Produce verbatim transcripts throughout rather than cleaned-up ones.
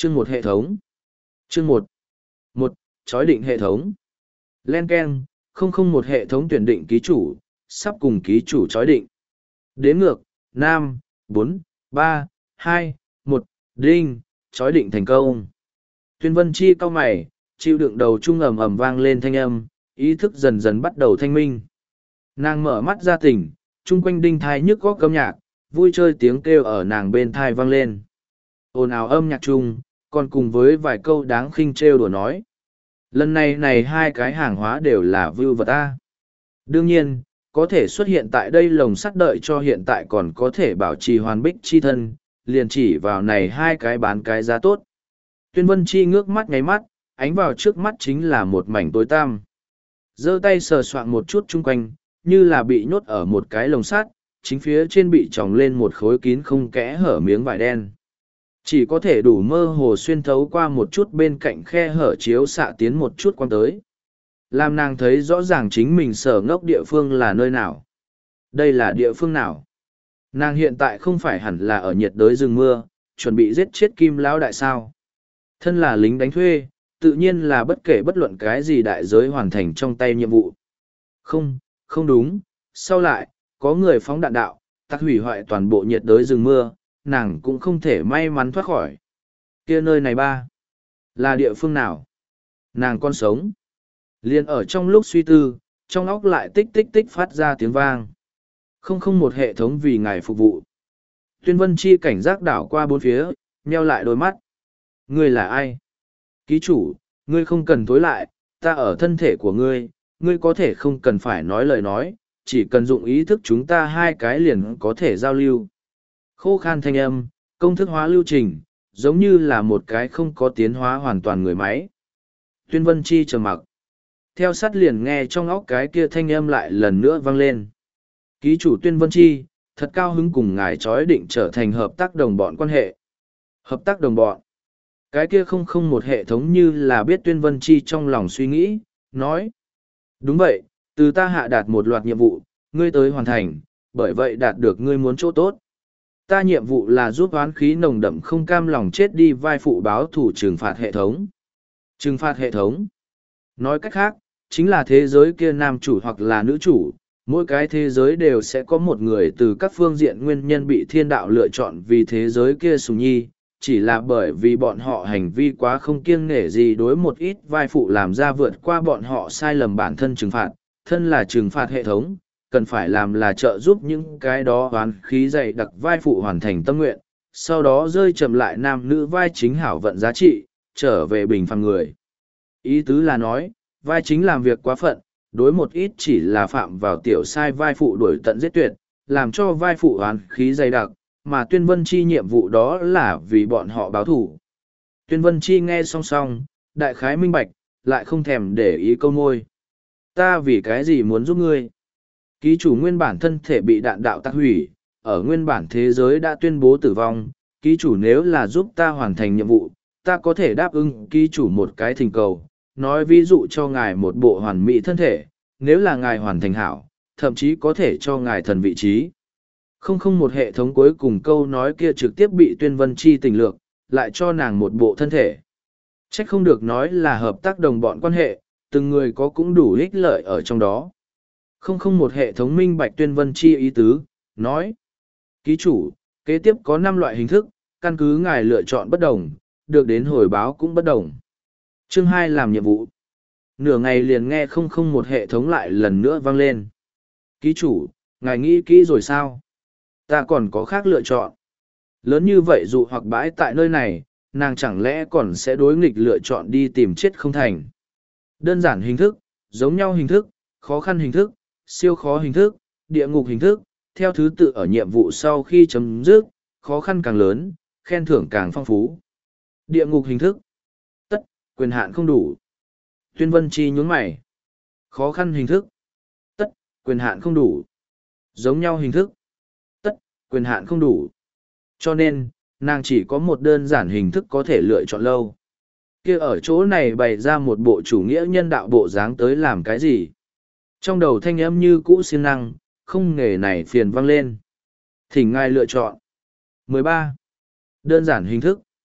Chương một hệ thống. Chương một. Một, chói định hệ thống. Len Ken, không không một hệ thống tuyển định ký chủ, sắp cùng ký chủ chói định. Đếm ngược, năm, bốn, ba, hai, một, đinh, chói định thành công. Tuyên Vân Chi cau mày, chịu đựng đầu trung ầm ầm vang lên thanh âm, ý thức dần dần bắt đầu thanh minh. Nàng mở mắt ra tỉnh, chung quanh đinh thai nhức góc âm nhạc, vui chơi tiếng kêu ở nàng bên thai vang lên. Ồn ào âm nhạc chung, còn cùng với vài câu đáng khinh trêu đùa nói. Lần này này hai cái hàng hóa đều là view vật ta. Đương nhiên, có thể xuất hiện tại đây lồng sắt đợi cho hiện tại còn có thể bảo trì hoàn bích chi thân, liền chỉ vào này hai cái bán cái giá tốt. Tuyên Vân Chi ngước mắt ngáy mắt, ánh vào trước mắt chính là một mảnh tối tăm. Giơ tay sờ soạng một chút chung quanh, như là bị nhốt ở một cái lồng sắt, chính phía trên bị tròng lên một khối kín không kẽ hở miếng vải đen. Chỉ có thể đủ mơ hồ xuyên thấu qua một chút bên cạnh khe hở chiếu xạ tiến một chút quang tới. Làm nàng thấy rõ ràng chính mình sở ngốc địa phương là nơi nào. Đây là địa phương nào? Nàng hiện tại không phải hẳn là ở nhiệt đới rừng mưa, chuẩn bị giết chết Kim Lão đại sao. Thân là lính đánh thuê, tự nhiên là bất kể bất luận cái gì đại giới hoàn thành trong tay nhiệm vụ. Không, không đúng, sau lại, có người phóng đạn đạo, tắc hủy hoại toàn bộ nhiệt đới rừng mưa, nàng cũng không thể may mắn thoát khỏi. Kia nơi này ba, là địa phương nào? Nàng còn sống. Liên ở trong lúc suy tư, trong óc lại tích tích tích phát ra tiếng vang. Không không một hệ thống vì ngài phục vụ. Tuyên Vân Chi cảnh giác đảo qua bốn phía, nheo lại đôi mắt. Ngươi là ai? Ký chủ, ngươi không cần tối lại, ta ở thân thể của ngươi, ngươi có thể không cần phải nói lời nói, chỉ cần dụng ý thức chúng ta hai cái liền có thể giao lưu. Khô khan thanh âm, công thức hóa lưu trình, giống như là một cái không có tiến hóa hoàn toàn người máy. Tuyên Vân Chi trầm mặc. Theo sát liền nghe trong óc cái kia thanh âm lại lần nữa vang lên. Ký chủ Tuyên Vân Chi, thật cao hứng cùng ngài chói định trở thành hợp tác đồng bọn quan hệ. Hợp tác đồng bọn. Cái kia không không một hệ thống như là biết Tuyên Vân Chi trong lòng suy nghĩ, nói. Đúng vậy, từ ta hạ đạt một loạt nhiệm vụ, ngươi tới hoàn thành, bởi vậy đạt được ngươi muốn chỗ tốt. Ta nhiệm vụ là giúp oán khí nồng đậm không cam lòng chết đi vai phụ báo thủ trừng phạt hệ thống. Trừng phạt hệ thống. Nói cách khác, chính là thế giới kia nam chủ hoặc là nữ chủ, mỗi cái thế giới đều sẽ có một người từ các phương diện nguyên nhân bị thiên đạo lựa chọn vì thế giới kia sùng nhi, chỉ là bởi vì bọn họ hành vi quá không kiêng nể gì đối một ít vai phụ làm ra vượt qua bọn họ sai lầm bản thân trừng phạt, thân là trừng phạt hệ thống, cần phải làm là trợ giúp những cái đó oán khí dày đặc vai phụ hoàn thành tâm nguyện, sau đó rơi chậm lại nam nữ vai chính hảo vận giá trị, trở về bình phàm người. Ý tứ là nói, vai chính làm việc quá phận, đối một ít chỉ là phạm vào tiểu sai vai phụ đuổi tận giết tuyệt, làm cho vai phụ oán khí dày đặc, mà Tuyên Vân Chi nhiệm vụ đó là vì bọn họ báo thủ. Tuyên Vân Chi nghe song song, đại khái minh bạch, lại không thèm để ý câu môi. Ta vì cái gì muốn giúp ngươi? Ký chủ nguyên bản thân thể bị đạn đạo tác hủy, ở nguyên bản thế giới đã tuyên bố tử vong, ký chủ nếu là giúp ta hoàn thành nhiệm vụ, ta có thể đáp ứng ký chủ một cái thỉnh cầu, nói ví dụ cho ngài một bộ hoàn mỹ thân thể, nếu là ngài hoàn thành hảo, thậm chí có thể cho ngài thần vị trí. Không không một hệ thống cuối cùng câu nói kia trực tiếp bị Tuyên Vân Chi tình lược, lại cho nàng một bộ thân thể. Trách không được nói là hợp tác đồng bọn quan hệ, từng người có cũng đủ ích lợi ở trong đó. Không không một hệ thống minh bạch Tuyên Vân Chi ý tứ, nói. Ký chủ, kế tiếp có năm loại hình thức, căn cứ ngài lựa chọn bất đồng, được đến hồi báo cũng bất đồng. Chương hai làm nhiệm vụ. Nửa ngày liền nghe không không một hệ thống lại lần nữa vang lên. Ký chủ, ngài nghĩ kỹ rồi sao? Ta còn có khác lựa chọn. Lớn như vậy dụ hoặc bãi tại nơi này, nàng chẳng lẽ còn sẽ đối nghịch lựa chọn đi tìm chết không thành. Đơn giản hình thức, giống nhau hình thức, khó khăn hình thức, siêu khó hình thức, địa ngục hình thức, theo thứ tự ở nhiệm vụ sau khi chấm dứt, khó khăn càng lớn, khen thưởng càng phong phú. Địa ngục hình thức. Tất, quyền hạn không đủ. Tuyên Vân Chi nhún mày. Khó khăn hình thức. Tất, quyền hạn không đủ. Giống nhau hình thức. Tất, quyền hạn không đủ. Cho nên, nàng chỉ có một đơn giản hình thức có thể lựa chọn lâu. Kia ở chỗ này bày ra một bộ chủ nghĩa nhân đạo bộ dáng tới làm cái gì? Trong đầu thanh âm như cũ siêng năng, không nghề này phiền vang lên. Thỉnh ngài lựa chọn. mười ba. Đơn giản hình thức.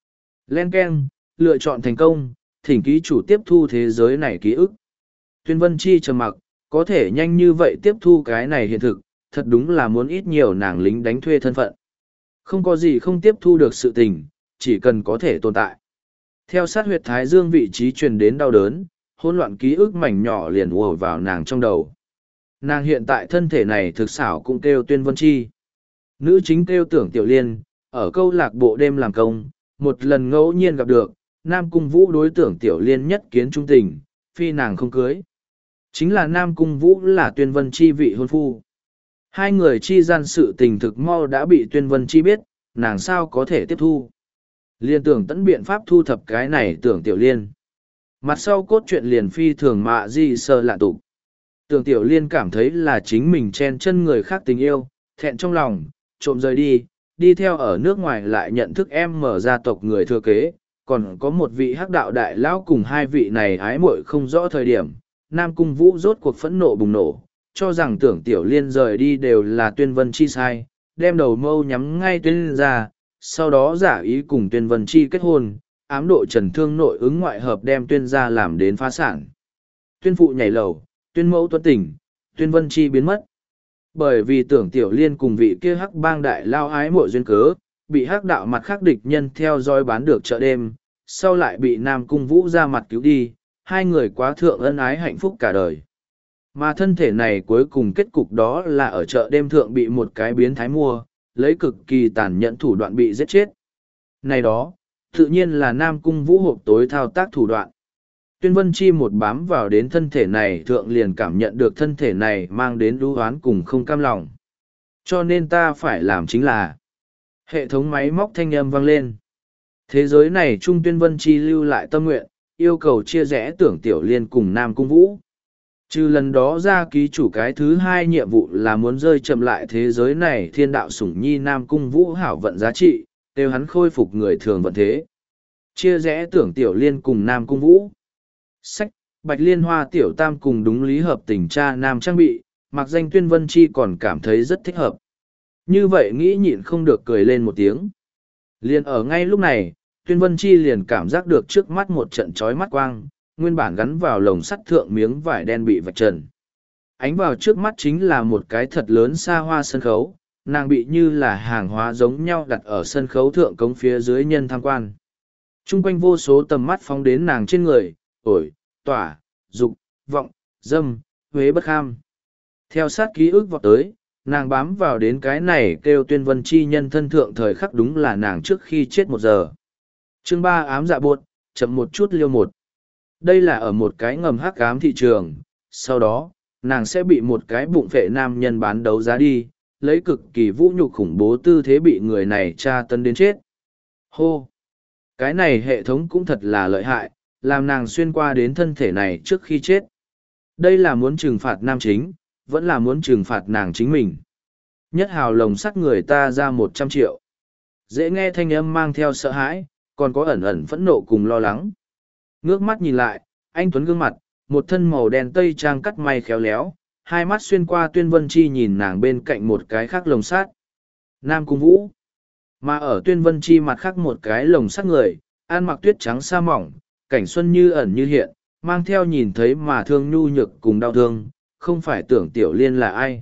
Len Ken, lựa chọn thành công, thỉnh ký chủ tiếp thu thế giới này ký ức. Tuyên Vân Chi trầm mặc, có thể nhanh như vậy tiếp thu cái này hiện thực, thật đúng là muốn ít nhiều nàng lính đánh thuê thân phận. Không có gì không tiếp thu được sự tình, chỉ cần có thể tồn tại. Theo sát huyệt thái dương vị trí truyền đến đau đớn, hỗn loạn ký ức mảnh nhỏ liền ùa vào nàng trong đầu. Nàng hiện tại thân thể này thực xảo cũng kêu Tuyên Vân Chi. Nữ chính kêu Tưởng Tiểu Liên, ở câu lạc bộ đêm làm công, một lần ngẫu nhiên gặp được, Nam Cung Vũ đối Tưởng Tiểu Liên nhất kiến trung tình, phi nàng không cưới. Chính là Nam Cung Vũ là Tuyên Vân Chi vị hôn phu. Hai người chi gian sự tình thực mau đã bị Tuyên Vân Chi biết, nàng sao có thể tiếp thu. Liên tưởng tận biện pháp thu thập cái này Tưởng Tiểu Liên. Mặt sau cốt truyện liền phi thường mạ di sơ lạ tục. Tưởng Tiểu Liên cảm thấy là chính mình chen chân người khác tình yêu, thẹn trong lòng, trộm rời đi, đi theo ở nước ngoài lại nhận thức em mở gia tộc người thừa kế, còn có một vị hắc đạo đại lão cùng hai vị này ái muội không rõ thời điểm. Nam Cung Vũ rốt cuộc phẫn nộ bùng nổ, cho rằng Tưởng Tiểu Liên rời đi đều là Tuyên Vân Chi sai, đem đầu mâu nhắm ngay Tuyên Liên ra, sau đó giả ý cùng Tuyên Vân Chi kết hôn, ám độ trần thương nội ứng ngoại hợp đem Tuyên gia làm đến phá sản. Tuyên phụ nhảy lầu, Tuyên mẫu tuấn tỉnh, Tuyên Vân Chi biến mất. Bởi vì Tưởng Tiểu Liên cùng vị kia hắc bang đại lao ái mộ duyên cớ, bị hắc đạo mặt khắc địch nhân theo dõi bán được chợ đêm, sau lại bị Nam Cung Vũ ra mặt cứu đi, hai người quá thượng ân ái hạnh phúc cả đời. Mà thân thể này cuối cùng kết cục đó là ở chợ đêm thượng bị một cái biến thái mua, lấy cực kỳ tàn nhẫn thủ đoạn bị giết chết. Này đó, tự nhiên là Nam Cung Vũ hộp tối thao tác thủ đoạn. Tuyên Vân Chi một bám vào đến thân thể này thượng liền cảm nhận được thân thể này mang đến đú oán cùng không cam lòng. Cho nên ta phải làm chính là hệ thống máy móc thanh âm vang lên. Thế giới này Trung Tuyên Vân Chi lưu lại tâm nguyện, yêu cầu chia rẽ Tưởng Tiểu Liên cùng Nam Cung Vũ. Trừ lần đó ra ký chủ cái thứ hai nhiệm vụ là muốn rơi chậm lại thế giới này thiên đạo sủng nhi Nam Cung Vũ hảo vận giá trị, đều hắn khôi phục người thường vận thế. Chia rẽ Tưởng Tiểu Liên cùng Nam Cung Vũ. Sách, Bạch Liên Hoa Tiểu Tam cùng đúng lý hợp tình cha Nam trang bị, mặc danh Tuyên Vân Chi còn cảm thấy rất thích hợp. Như vậy nghĩ nhịn không được cười lên một tiếng. Liền ở ngay lúc này, Tuyên Vân Chi liền cảm giác được trước mắt một trận chói mắt quang, nguyên bản gắn vào lồng sắt thượng miếng vải đen bị vạch trần. Ánh vào trước mắt chính là một cái thật lớn xa hoa sân khấu, nàng bị như là hàng hóa giống nhau đặt ở sân khấu thượng cống phía dưới nhân tham quan. Trung quanh vô số tầm mắt phóng đến nàng trên người, ổi, tỏa, dục, vọng, dâm, huế bất kham. Theo sát ký ức vọt tới, nàng bám vào đến cái này kêu Tuyên Vân Chi nhân thân thượng thời khắc đúng là nàng trước khi chết một giờ. Chương ba ám dạ buột, chậm một chút liêu một. Đây là ở một cái ngầm hắc ám thị trường, sau đó, nàng sẽ bị một cái bụng phệ nam nhân bán đấu giá đi, lấy cực kỳ vũ nhục khủng bố tư thế bị người này tra tấn đến chết. Hô! Cái này hệ thống cũng thật là lợi hại, làm nàng xuyên qua đến thân thể này trước khi chết. Đây là muốn trừng phạt nam chính, vẫn là muốn trừng phạt nàng chính mình. Nhất hào lồng sắt người ta ra một trăm triệu. Dễ nghe thanh âm mang theo sợ hãi, còn có ẩn ẩn phẫn nộ cùng lo lắng. Ngước mắt nhìn lại, anh Tuấn gương mặt, một thân màu đen tây trang cắt may khéo léo, hai mắt xuyên qua Tuyên Vân Chi nhìn nàng bên cạnh một cái khác lồng sắt. Nam Cung Vũ. Mà ở Tuyên Vân Chi mặt khác một cái lồng sắt người, ăn mặc tuyết trắng sa mỏng, cảnh xuân như ẩn như hiện, mang theo nhìn thấy mà thương nhu nhược cùng đau thương, không phải Tưởng Tiểu Liên là ai.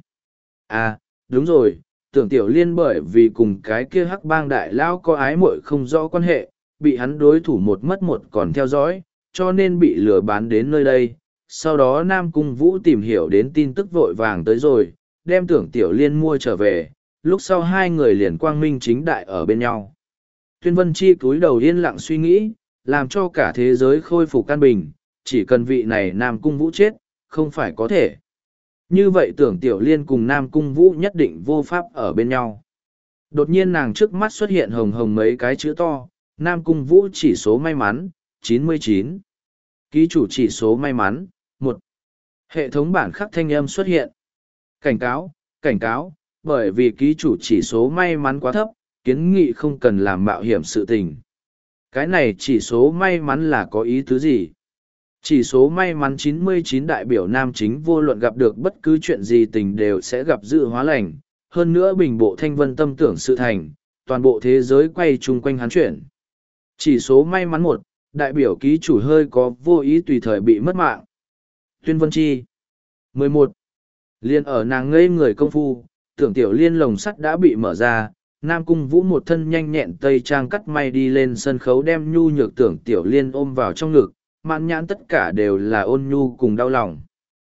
À, đúng rồi, Tưởng Tiểu Liên bởi vì cùng cái kia hắc bang đại lão có ái muội không rõ quan hệ, bị hắn đối thủ một mất một còn theo dõi, cho nên bị lừa bán đến nơi đây. Sau đó Nam Cung Vũ tìm hiểu đến tin tức vội vàng tới rồi, đem Tưởng Tiểu Liên mua trở về, lúc sau hai người liền quang minh chính đại ở bên nhau. Tuyên Vân Chi cúi đầu yên lặng suy nghĩ, làm cho cả thế giới khôi phục căn bình, chỉ cần vị này Nam Cung Vũ chết, không phải có thể. Như vậy Tưởng Tiểu Liên cùng Nam Cung Vũ nhất định vô pháp ở bên nhau. Đột nhiên nàng trước mắt xuất hiện hồng hồng mấy cái chữ to, Nam Cung Vũ chỉ số may mắn, chín mươi chín. Ký chủ chỉ số may mắn, một. Hệ thống bản khắc thanh âm xuất hiện. Cảnh cáo, cảnh cáo, bởi vì ký chủ chỉ số may mắn quá thấp, kiến nghị không cần làm mạo hiểm sự tình. Cái này chỉ số may mắn là có ý tứ gì? Chỉ số may mắn chín mươi chín đại biểu nam chính vô luận gặp được bất cứ chuyện gì tình đều sẽ gặp dự hóa lành. Hơn nữa bình bộ thanh vân tâm tưởng sự thành, toàn bộ thế giới quay chung quanh hắn chuyển. Chỉ số may mắn một, đại biểu ký chủ hơi có vô ý tùy thời bị mất mạng. Tuyên Vân Chi. mười một. Liên ở nàng ngây người công phu, tưởng tiểu liên lồng sắt đã bị mở ra, Nam Cung Vũ một thân nhanh nhẹn tây trang cắt may đi lên sân khấu đem nhu nhược tưởng tiểu liên ôm vào trong ngực, mãn nhãn tất cả đều là ôn nhu cùng đau lòng.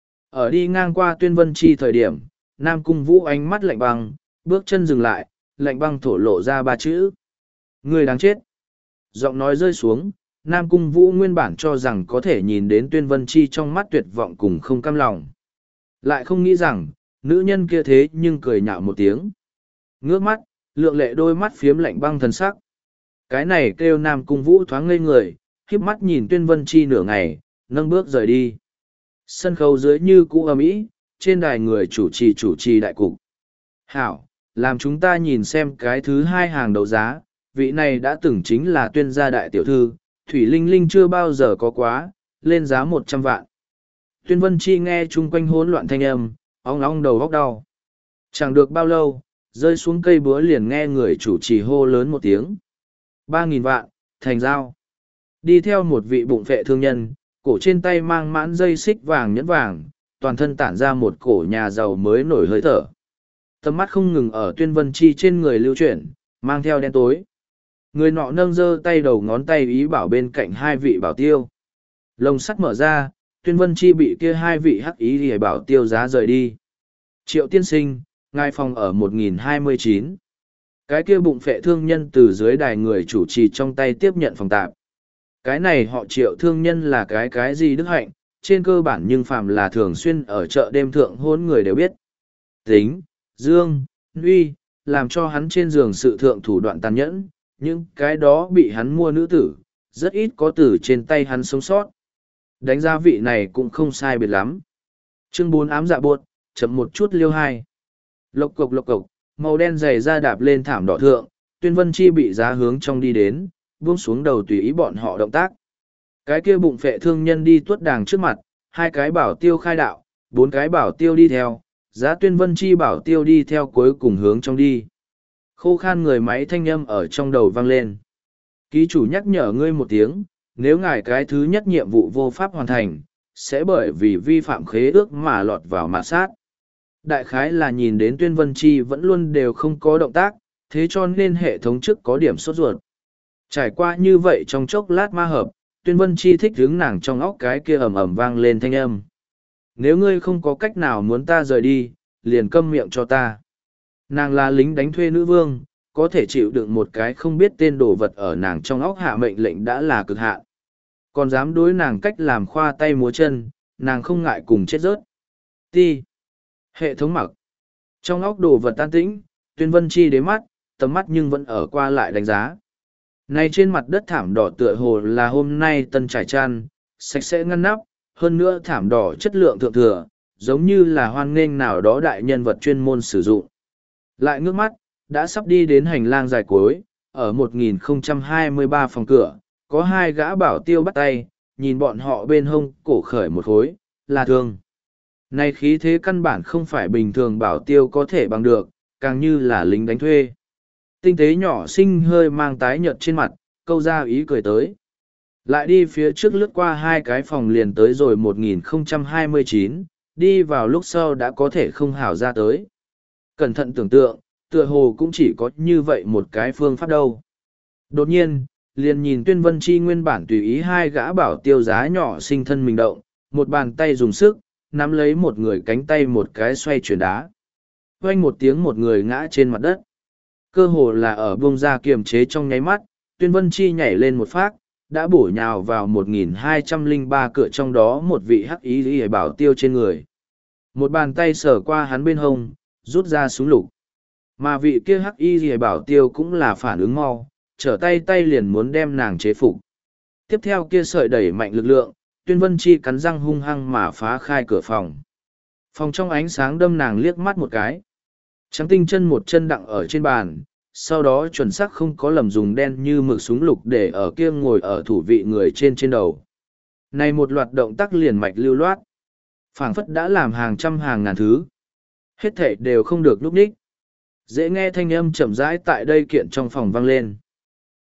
Ở đi ngang qua Tuyên Vân Chi thời điểm, Nam Cung Vũ ánh mắt lạnh băng, bước chân dừng lại, lạnh băng thổ lộ ra ba chữ. Người đáng chết. Giọng nói rơi xuống, Nam Cung Vũ nguyên bản cho rằng có thể nhìn đến Tuyên Vân Chi trong mắt tuyệt vọng cùng không cam lòng. Lại không nghĩ rằng, nữ nhân kia thế nhưng cười nhạo một tiếng. Ngước mắt, lượng lệ đôi mắt phiếm lạnh băng thần sắc. Cái này kêu Nam Cung Vũ thoáng ngây người, khiếp mắt nhìn Tuyên Vân Chi nửa ngày, nâng bước rời đi. Sân khấu dưới như cũ ầm ĩ, trên đài người chủ trì chủ trì đại cục. Hảo, làm chúng ta nhìn xem cái thứ hai hàng đấu giá, vị này đã từng chính là Tuyên gia đại tiểu thư, Thủy Linh Linh chưa bao giờ có quá, lên giá một trăm vạn. Tuyên Vân Chi nghe chung quanh hỗn loạn thanh âm, ong ong đầu góc đau. Chẳng được bao lâu, rơi xuống cây búa liền nghe người chủ trì hô lớn một tiếng. Ba nghìn vạn, thành giao. Đi theo một vị bụng phệ thương nhân, cổ trên tay mang mãn dây xích vàng nhẫn vàng, toàn thân tản ra một cổ nhà giàu mới nổi hơi thở. Tầm mắt không ngừng ở Tuyên Vân Chi trên người lưu chuyển, mang theo đen tối. Người nọ nâng giơ tay đầu ngón tay ý bảo bên cạnh hai vị bảo tiêu. Lồng sắt mở ra, Tuyên Vân Chi bị kia hai vị hắc ý thì bảo tiêu giá rời đi. Triệu tiên sinh, ngài phòng ở một nghìn hai mươi chín. Cái kia bụng phệ thương nhân từ dưới đài người chủ trì trong tay tiếp nhận phòng tạp. Cái này họ triệu thương nhân là cái cái gì đức hạnh, trên cơ bản nhưng phàm là thường xuyên ở chợ đêm thượng hôn người đều biết. Tính, dương, uy, làm cho hắn trên giường sự thượng thủ đoạn tàn nhẫn, nhưng cái đó bị hắn mua nữ tử, rất ít có tử trên tay hắn sống sót. Đánh giá vị này cũng không sai biệt lắm. Chương bốn ám dạ buột, chậm một chút liêu hai. Lộc cộc lộc cộc, màu đen dày ra đạp lên thảm đỏ thượng, Tuyên Vân Chi bị giá hướng trong đi đến, buông xuống đầu tùy ý bọn họ động tác. Cái kia bụng phệ thương nhân đi tuốt đàng trước mặt, hai cái bảo tiêu khai đạo, bốn cái bảo tiêu đi theo, giá Tuyên Vân Chi bảo tiêu đi theo cuối cùng hướng trong đi. Khô khan người máy thanh âm ở trong đầu vang lên. Ký chủ nhắc nhở ngươi một tiếng, nếu ngài cái thứ nhất nhiệm vụ vô pháp hoàn thành, sẽ bởi vì vi phạm khế ước mà lọt vào mạt sát. Đại khái là nhìn đến Tuyên Vân Chi vẫn luôn đều không có động tác, thế cho nên hệ thống trước có điểm sốt ruột. Trải qua như vậy trong chốc lát ma hợp, Tuyên Vân Chi thích hướng nàng trong óc cái kia ầm ầm vang lên thanh âm. Nếu ngươi không có cách nào muốn ta rời đi, liền câm miệng cho ta. Nàng là lính đánh thuê nữ vương, có thể chịu đựng một cái không biết tên đồ vật ở nàng trong óc hạ mệnh lệnh đã là cực hạn. Còn dám đối nàng cách làm khoa tay múa chân, nàng không ngại cùng chết rớt. Ti. Hệ thống mặc. Trong óc đồ vật tan tĩnh, Tuyên Vân Chi đế mắt, tầm mắt nhưng vẫn ở qua lại đánh giá. Này trên mặt đất thảm đỏ tựa hồ là hôm nay tân trải chăn, sạch sẽ ngăn nắp, hơn nữa thảm đỏ chất lượng thượng thừa, giống như là hoan nghênh nào đó đại nhân vật chuyên môn sử dụng. Lại ngước mắt, đã sắp đi đến hành lang dài cuối, ở một nghìn không trăm hai mươi ba phòng cửa, có hai gã bảo tiêu bắt tay, nhìn bọn họ bên hông cổ khởi một khối, là thương. Này khí thế căn bản không phải bình thường bảo tiêu có thể bằng được, càng như là lính đánh thuê. Tinh tế nhỏ xinh hơi mang tái nhợt trên mặt, câu ra ý cười tới. Lại đi phía trước lướt qua hai cái phòng liền tới rồi một nghìn không trăm hai mươi chín, đi vào lúc sau đã có thể không hảo ra tới. Cẩn thận tưởng tượng, tựa hồ cũng chỉ có như vậy một cái phương pháp đâu. Đột nhiên, liền nhìn Tuyên Vân Chi nguyên bản tùy ý hai gã bảo tiêu giá nhỏ sinh thân mình động, một bàn tay dùng sức, nắm lấy một người cánh tay một cái xoay chuyển đá. Oanh một tiếng một người ngã trên mặt đất. Cơ hồ là ở bông ra kiềm chế trong nháy mắt, Tuyên Vân Chi nhảy lên một phát, đã bổ nhào vào một nghìn hai trăm lẻ ba cửa trong đó một vị hắc ý lý bảo tiêu trên người. Một bàn tay sờ qua hắn bên hông, rút ra súng lục. Mà vị kia hắc y lý bảo tiêu cũng là phản ứng mau, trở tay tay liền muốn đem nàng chế phục. Tiếp theo kia sợi đẩy mạnh lực lượng, Tuyên Vân Chi cắn răng hung hăng mà phá khai cửa phòng. Phòng trong ánh sáng đâm nàng liếc mắt một cái. Trắng tinh chân một chân đặng ở trên bàn, sau đó chuẩn xác không có lầm dùng đen như mực súng lục để ở kia ngồi ở thủ vị người trên trên đầu. Này một loạt động tác liền mạch lưu loát. Phảng phất đã làm hàng trăm hàng ngàn thứ. Hết thể đều không được núp ních. Dễ nghe thanh âm chậm rãi tại đây kiện trong phòng vang lên.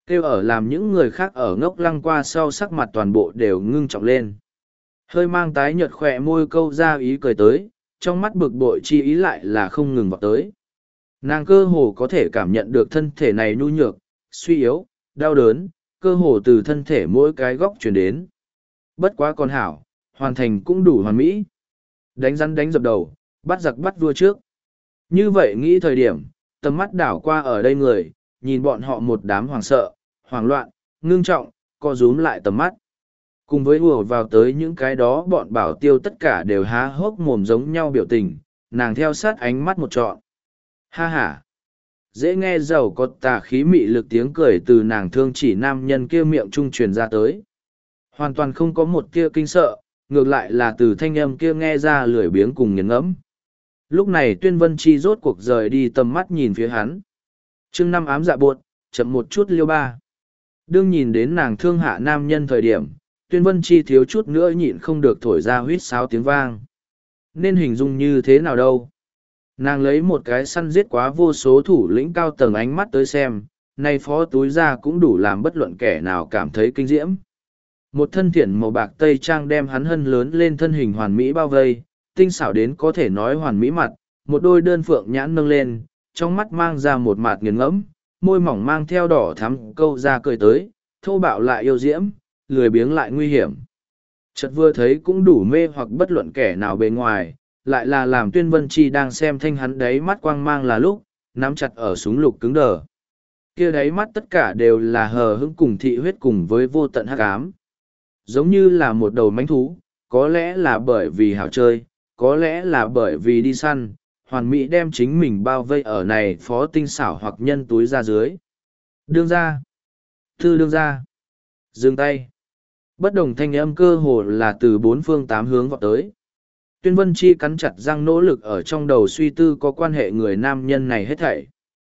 Kêu ở làm những người khác ở ngốc lăng qua sau sắc mặt toàn bộ đều ngưng trọng lên. Hơi mang tái nhợt khỏe môi câu ra ý cười tới, trong mắt bực bội chi ý lại là không ngừng vào tới. Nàng cơ hồ có thể cảm nhận được thân thể này nhu nhược, suy yếu, đau đớn, cơ hồ từ thân thể mỗi cái góc chuyển đến. Bất quá con hảo, hoàn thành cũng đủ hoàn mỹ. Đánh rắn đánh dập đầu, bắt giặc bắt vua trước. Như vậy nghĩ thời điểm, tầm mắt đảo qua ở đây người, nhìn bọn họ một đám hoảng sợ, hoảng loạn, ngưng trọng, co rúm lại tầm mắt. Cùng với ùa vào tới những cái đó bọn bảo tiêu tất cả đều há hốc mồm giống nhau biểu tình, nàng theo sát ánh mắt một trọn. Ha ha! Dễ nghe giàu có tà khí mị lực tiếng cười từ nàng thương chỉ nam nhân kia miệng trung truyền ra tới. Hoàn toàn không có một kia kinh sợ, ngược lại là từ thanh âm kia nghe ra lười biếng cùng nghiền ngẫm. Lúc này Tuyên Vân Chi rốt cuộc rời đi tầm mắt nhìn phía hắn. Chương năm ám dạ buột, chậm một chút liêu ba. Đương nhìn đến nàng thương hạ nam nhân thời điểm, Tuyên Vân Chi thiếu chút nữa nhịn không được thổi ra huýt sáo tiếng vang. Nên hình dung như thế nào đâu? Nàng lấy một cái săn giết quá vô số thủ lĩnh cao tầng ánh mắt tới xem, nay phó túi ra cũng đủ làm bất luận kẻ nào cảm thấy kinh diễm. Một thân thiện màu bạc tây trang đem hắn hân lớn lên thân hình hoàn mỹ bao vây, tinh xảo đến có thể nói hoàn mỹ mặt, một đôi đơn phượng nhãn nâng lên, trong mắt mang ra một mạt nghiền ngẫm, môi mỏng mang theo đỏ thắm câu ra cười tới, thô bạo lại yêu diễm, lười biếng lại nguy hiểm. Chợt vừa thấy cũng đủ mê hoặc bất luận kẻ nào bề ngoài, lại là làm Tuyên Vân Chi đang xem thanh hắn đáy mắt quang mang là lúc, nắm chặt ở súng lục cứng đờ. Kia đáy mắt tất cả đều là hờ hững cùng thị huyết cùng với vô tận hắc ám. Giống như là một đầu mánh thú, có lẽ là bởi vì hảo chơi, có lẽ là bởi vì đi săn, hoàn mỹ đem chính mình bao vây ở này phó tinh xảo hoặc nhân túi ra dưới. Đương ra. Thư đương ra. Dừng tay. Bất đồng thanh âm cơ hồ là từ bốn phương tám hướng vọt tới. Tuyên Vân Chi cắn chặt răng nỗ lực ở trong đầu suy tư có quan hệ người nam nhân này hết thảy.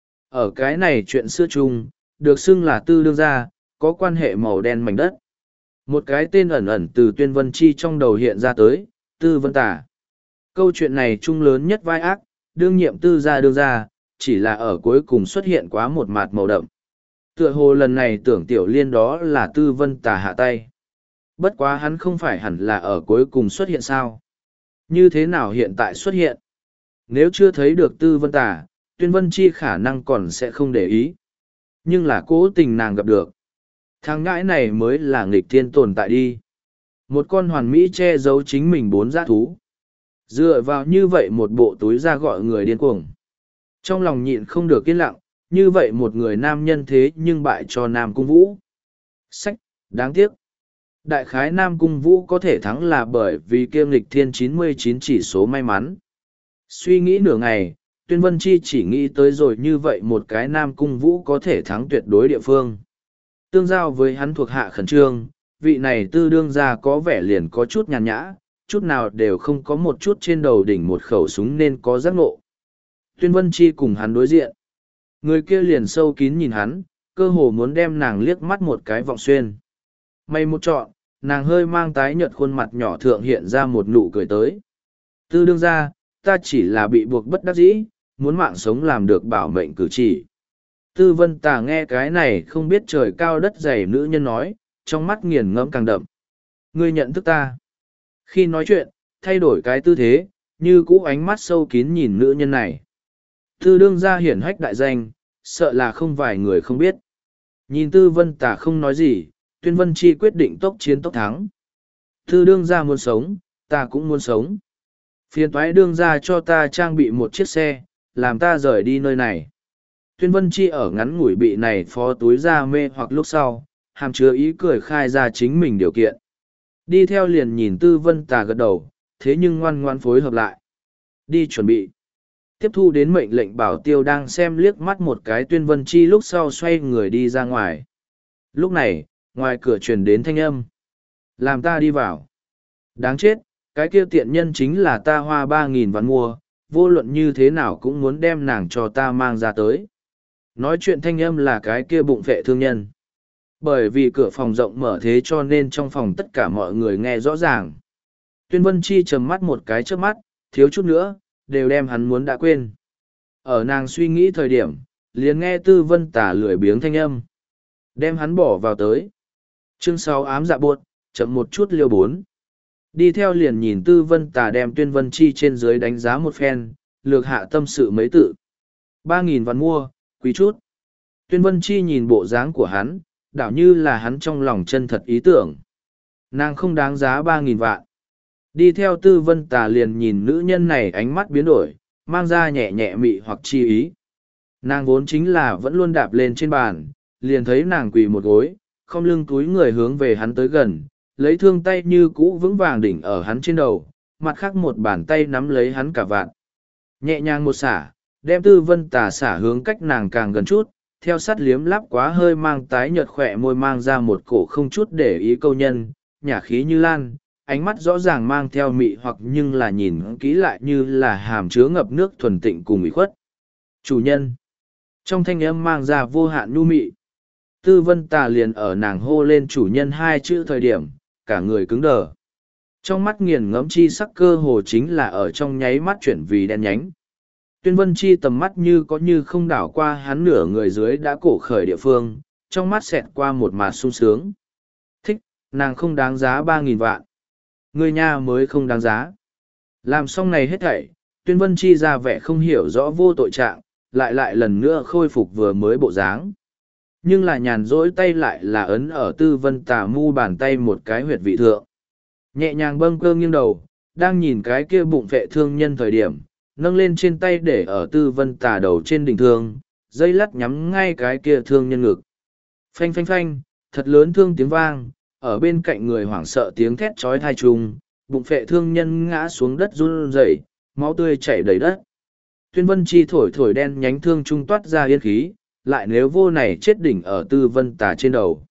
Ở cái này chuyện xưa chung, được xưng là tư đương gia, có quan hệ màu đen mảnh đất. Một cái tên ẩn ẩn từ Tuyên Vân Chi trong đầu hiện ra tới, Tư Vân Tả. Câu chuyện này chung lớn nhất vai ác, đương nhiệm tư gia đương gia, chỉ là ở cuối cùng xuất hiện quá một mạt màu đậm. Tựa hồ lần này tưởng Tiểu Liên đó là Tư Vân Tả hạ tay. Bất quá hắn không phải hẳn là ở cuối cùng xuất hiện sao? Như thế nào hiện tại xuất hiện? Nếu chưa thấy được Tư Vân Tả, Tuyên Vân Chi khả năng còn sẽ không để ý. Nhưng là cố tình nàng gặp được. Thằng ngãi này mới là nghịch thiên tồn tại đi. Một con hoàn mỹ che giấu chính mình bốn dã thú. Dựa vào như vậy một bộ túi ra gọi người điên cuồng. Trong lòng nhịn không được yên lặng, như vậy một người nam nhân thế nhưng bại cho Nam Cung Vũ. Sách, đáng tiếc. Đại khái Nam Cung Vũ có thể thắng là bởi vì kiêm lịch thiên chín mươi chín chỉ số may mắn. Suy nghĩ nửa ngày, Tuyên Vân Chi chỉ nghĩ tới rồi như vậy một cái Nam Cung Vũ có thể thắng tuyệt đối địa phương. Tương giao với hắn thuộc hạ khẩn trương, vị này tư đương ra có vẻ liền có chút nhàn nhã, chút nào đều không có một chút trên đầu đỉnh một khẩu súng nên có giác ngộ. Tuyên Vân Chi cùng hắn đối diện. Người kia liền sâu kín nhìn hắn, cơ hồ muốn đem nàng liếc mắt một cái vọng xuyên. May một trọn, nàng hơi mang tái nhợt khuôn mặt nhỏ thượng hiện ra một nụ cười tới. Tư đương ra, ta chỉ là bị buộc bất đắc dĩ, muốn mạng sống làm được bảo mệnh cử chỉ. Tư Vân Tà nghe cái này không biết trời cao đất dày nữ nhân nói, trong mắt nghiền ngẫm càng đậm. Ngươi nhận thức ta. Khi nói chuyện, thay đổi cái tư thế, như cũ ánh mắt sâu kín nhìn nữ nhân này. Tư đương gia hiển hách đại danh, sợ là không vài người không biết. Nhìn Tư Vân Tà không nói gì, Tuyên Vân Chi quyết định tốc chiến tốc thắng. Tư đương gia muốn sống, ta cũng muốn sống. Phiền toái đương gia cho ta trang bị một chiếc xe, làm ta rời đi nơi này. Tuyên Vân Chi ở ngắn ngủi bị này phó túi ra mê hoặc lúc sau, hàm chứa ý cười khai ra chính mình điều kiện. Đi theo liền nhìn Tư Vân Tà gật đầu, thế nhưng ngoan ngoan phối hợp lại. Đi chuẩn bị. Tiếp thu đến mệnh lệnh bảo tiêu đang xem liếc mắt một cái Tuyên Vân Chi lúc sau xoay người đi ra ngoài. Lúc này, ngoài cửa truyền đến thanh âm. Làm ta đi vào. Đáng chết, cái kia tiện nhân chính là ta hoa ba nghìn vạn mua, vô luận như thế nào cũng muốn đem nàng cho ta mang ra tới. Nói chuyện thanh âm là cái kia bụng vệ thương nhân. Bởi vì cửa phòng rộng mở thế cho nên trong phòng tất cả mọi người nghe rõ ràng. Tuyên Vân Chi trầm mắt một cái trước mắt, thiếu chút nữa, đều đem hắn muốn đã quên. Ở nàng suy nghĩ thời điểm, liền nghe Tư Vân Tả lười biếng thanh âm. Đem hắn bỏ vào tới. Chương sáu ám dạ buột, chậm một chút liêu bốn. Đi theo liền nhìn Tư Vân Tà đem Tuyên Vân Chi trên dưới đánh giá một phen, lược hạ tâm sự mấy tự. Ba nghìn vạn mua, quý chút. Tuyên Vân Chi nhìn bộ dáng của hắn, đảo như là hắn trong lòng chân thật ý tưởng. Nàng không đáng giá ba nghìn vạn. Đi theo Tư Vân Tà liền nhìn nữ nhân này ánh mắt biến đổi, mang ra nhẹ nhẹ mị hoặc chi ý. Nàng vốn chính là vẫn luôn đạp lên trên bàn, liền thấy nàng quỳ một gối, không lưng túi người hướng về hắn tới gần, lấy thương tay như cũ vững vàng đỉnh ở hắn trên đầu, mặt khác một bàn tay nắm lấy hắn cả vạn. Nhẹ nhàng một xả, đem Tư Vân Tà xả hướng cách nàng càng gần chút, theo sát liếm lắp quá hơi mang tái nhợt khỏe môi mang ra một cổ không chút để ý câu nhân, nhả khí như lan, ánh mắt rõ ràng mang theo mị hoặc nhưng là nhìn kỹ lại như là hàm chứa ngập nước thuần tịnh cùng ủy khuất. Chủ nhân. Trong thanh âm mang ra vô hạn nhu mị. Tư Vân Tà liền ở nàng hô lên chủ nhân hai chữ thời điểm, cả người cứng đờ. Trong mắt nghiền ngẫm chi sắc cơ hồ chính là ở trong nháy mắt chuyển vì đen nhánh. Tuyên Vân Chi tầm mắt như có như không đảo qua hắn nửa người dưới đã cổ khởi địa phương, trong mắt xẹt qua một mạt sung sướng. Thích, nàng không đáng giá ba nghìn vạn. Người nha mới không đáng giá. Làm xong này hết thảy, Tuyên Vân Chi ra vẻ không hiểu rõ vô tội trạng, lại lại lần nữa khôi phục vừa mới bộ dáng. Nhưng là nhàn rỗi tay lại là ấn ở Tư Vân Tà mu bàn tay một cái huyệt vị thượng. Nhẹ nhàng bâng cơ nghiêng đầu, đang nhìn cái kia bụng vệ thương nhân thời điểm, nâng lên trên tay để ở Tư Vân Tà đầu trên đỉnh thương, dây lắt nhắm ngay cái kia thương nhân ngực. Phanh phanh phanh, thật lớn thương tiếng vang, ở bên cạnh người hoảng sợ tiếng thét trói thai trùng, bụng phệ thương nhân ngã xuống đất run rẩy, máu tươi chảy đầy đất. Tuyên Vân Chi thổi thổi đen nhánh thương trung toát ra yên khí, lại nếu vô này chết đỉnh ở Tư Vân Tà trên đầu.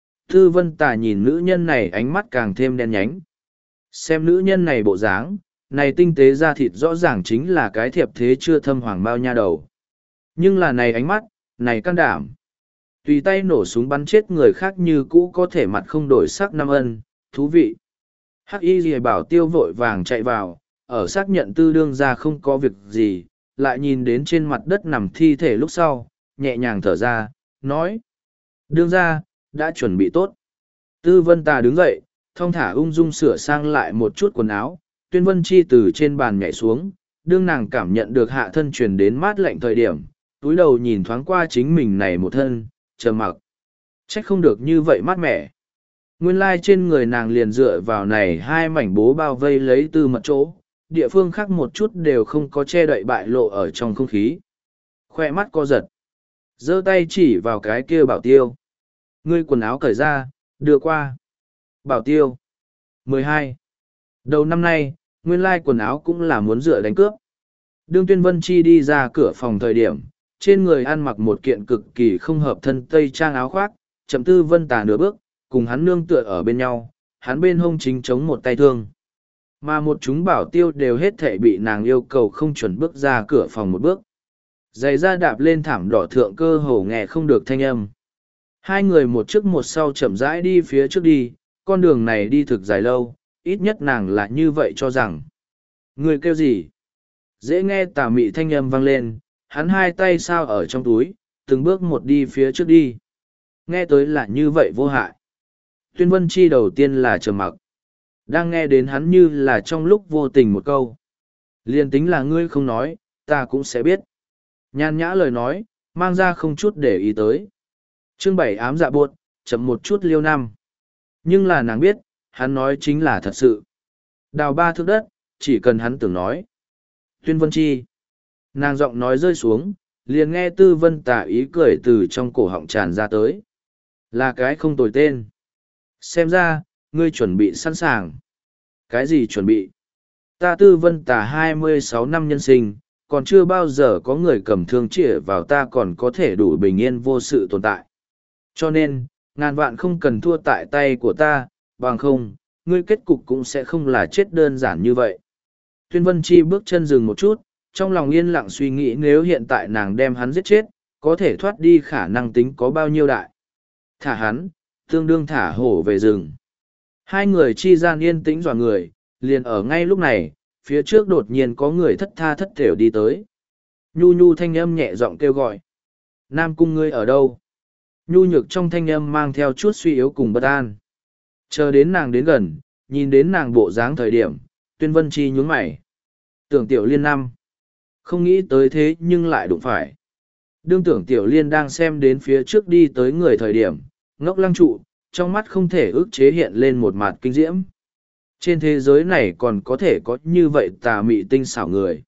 Tư Vân Tà nhìn nữ nhân này ánh mắt càng thêm đen nhánh. Xem nữ nhân này bộ dáng, này tinh tế da thịt rõ ràng chính là cái thiệp thế chưa thâm hoàng bao nha đầu. Nhưng là này ánh mắt, này can đảm. Tùy tay nổ súng bắn chết người khác như cũ có thể mặt không đổi sắc năm ân, thú vị. Hắc Y Lìa Bảo Tiêu vội vàng chạy vào, ở xác nhận Tư đương ra không có việc gì, lại nhìn đến trên mặt đất nằm thi thể lúc sau, nhẹ nhàng thở ra, nói. Đương ra, đã chuẩn bị tốt. Tư Vân Tà đứng dậy, thong thả ung dung sửa sang lại một chút quần áo, Tuyên Vân Chi từ trên bàn nhảy xuống, đương nàng cảm nhận được hạ thân truyền đến mát lạnh thời điểm, túi đầu nhìn thoáng qua chính mình này một thân, chờ mặc. Trách không được như vậy mát mẻ. Nguyên lai trên người nàng liền dựa vào này hai mảnh bố bao vây lấy từ mật chỗ, địa phương khác một chút đều không có che đậy bại lộ ở trong không khí. Khoe mắt co giật. Giơ tay chỉ vào cái kia Bảo Tiêu. Ngươi quần áo cởi ra, đưa qua. Bảo Tiêu. mười hai. Đầu năm nay, nguyên lai quần áo cũng là muốn dựa đánh cướp. Đương Tuyên Vân Chi đi ra cửa phòng thời điểm, trên người ăn mặc một kiện cực kỳ không hợp thân tây trang áo khoác, chậm Tư Vân Tà nửa bước, cùng hắn nương tựa ở bên nhau, hắn bên hông chính chống một tay thương. Mà một chúng Bảo Tiêu đều hết thể bị nàng yêu cầu không chuẩn bước ra cửa phòng một bước. Giày da đạp lên thảm đỏ thượng cơ hồ nghe không được thanh âm. Hai người một trước một sau chậm rãi đi phía trước đi, con đường này đi thực dài lâu, ít nhất nàng là như vậy cho rằng. Người kêu gì? Dễ nghe tà mị thanh âm vang lên, hắn hai tay sao ở trong túi, từng bước một đi phía trước đi. Nghe tới là như vậy vô hại. Tuyên Vân Chi đầu tiên là trầm mặc. Đang nghe đến hắn như là trong lúc vô tình một câu. Liên tính là ngươi không nói, ta cũng sẽ biết. Nhan nhã lời nói, mang ra không chút để ý tới. Chương bảy ám dạ buột, chậm một chút liêu năm. Nhưng là nàng biết, hắn nói chính là thật sự. Đào ba thước đất, chỉ cần hắn tưởng nói. Tuyên Vân Chi. Nàng giọng nói rơi xuống, liền nghe Tư Vân Tà ý cười từ trong cổ họng tràn ra tới. Là cái không tồi tên. Xem ra, ngươi chuẩn bị sẵn sàng. Cái gì chuẩn bị? Ta Tư Vân Tà hai mươi sáu năm nhân sinh, còn chưa bao giờ có người cầm thương chĩa vào ta còn có thể đủ bình yên vô sự tồn tại. Cho nên, ngàn vạn không cần thua tại tay của ta, bằng không, ngươi kết cục cũng sẽ không là chết đơn giản như vậy. Tuyên Vân Chi bước chân dừng một chút, trong lòng yên lặng suy nghĩ nếu hiện tại nàng đem hắn giết chết, có thể thoát đi khả năng tính có bao nhiêu đại. Thả hắn, tương đương thả hổ về rừng. Hai người chi gian yên tĩnh dọa người, liền ở ngay lúc này, phía trước đột nhiên có người thất tha thất thểu đi tới. Nhu nhu thanh âm nhẹ giọng kêu gọi. Nam cung ngươi ở đâu? nhu nhược trong thanh âm mang theo chút suy yếu cùng bất an. Chờ đến nàng đến gần, nhìn đến nàng bộ dáng thời điểm, Tuyên Vân Chi nhún mày. Tưởng Tiểu Liên năm. Không nghĩ tới thế nhưng lại đụng phải. Đương Tưởng Tiểu Liên đang xem đến phía trước đi tới người thời điểm, ngốc lăng trụ, trong mắt không thể ức chế hiện lên một mặt kinh diễm. Trên thế giới này còn có thể có như vậy tà mị tinh xảo người.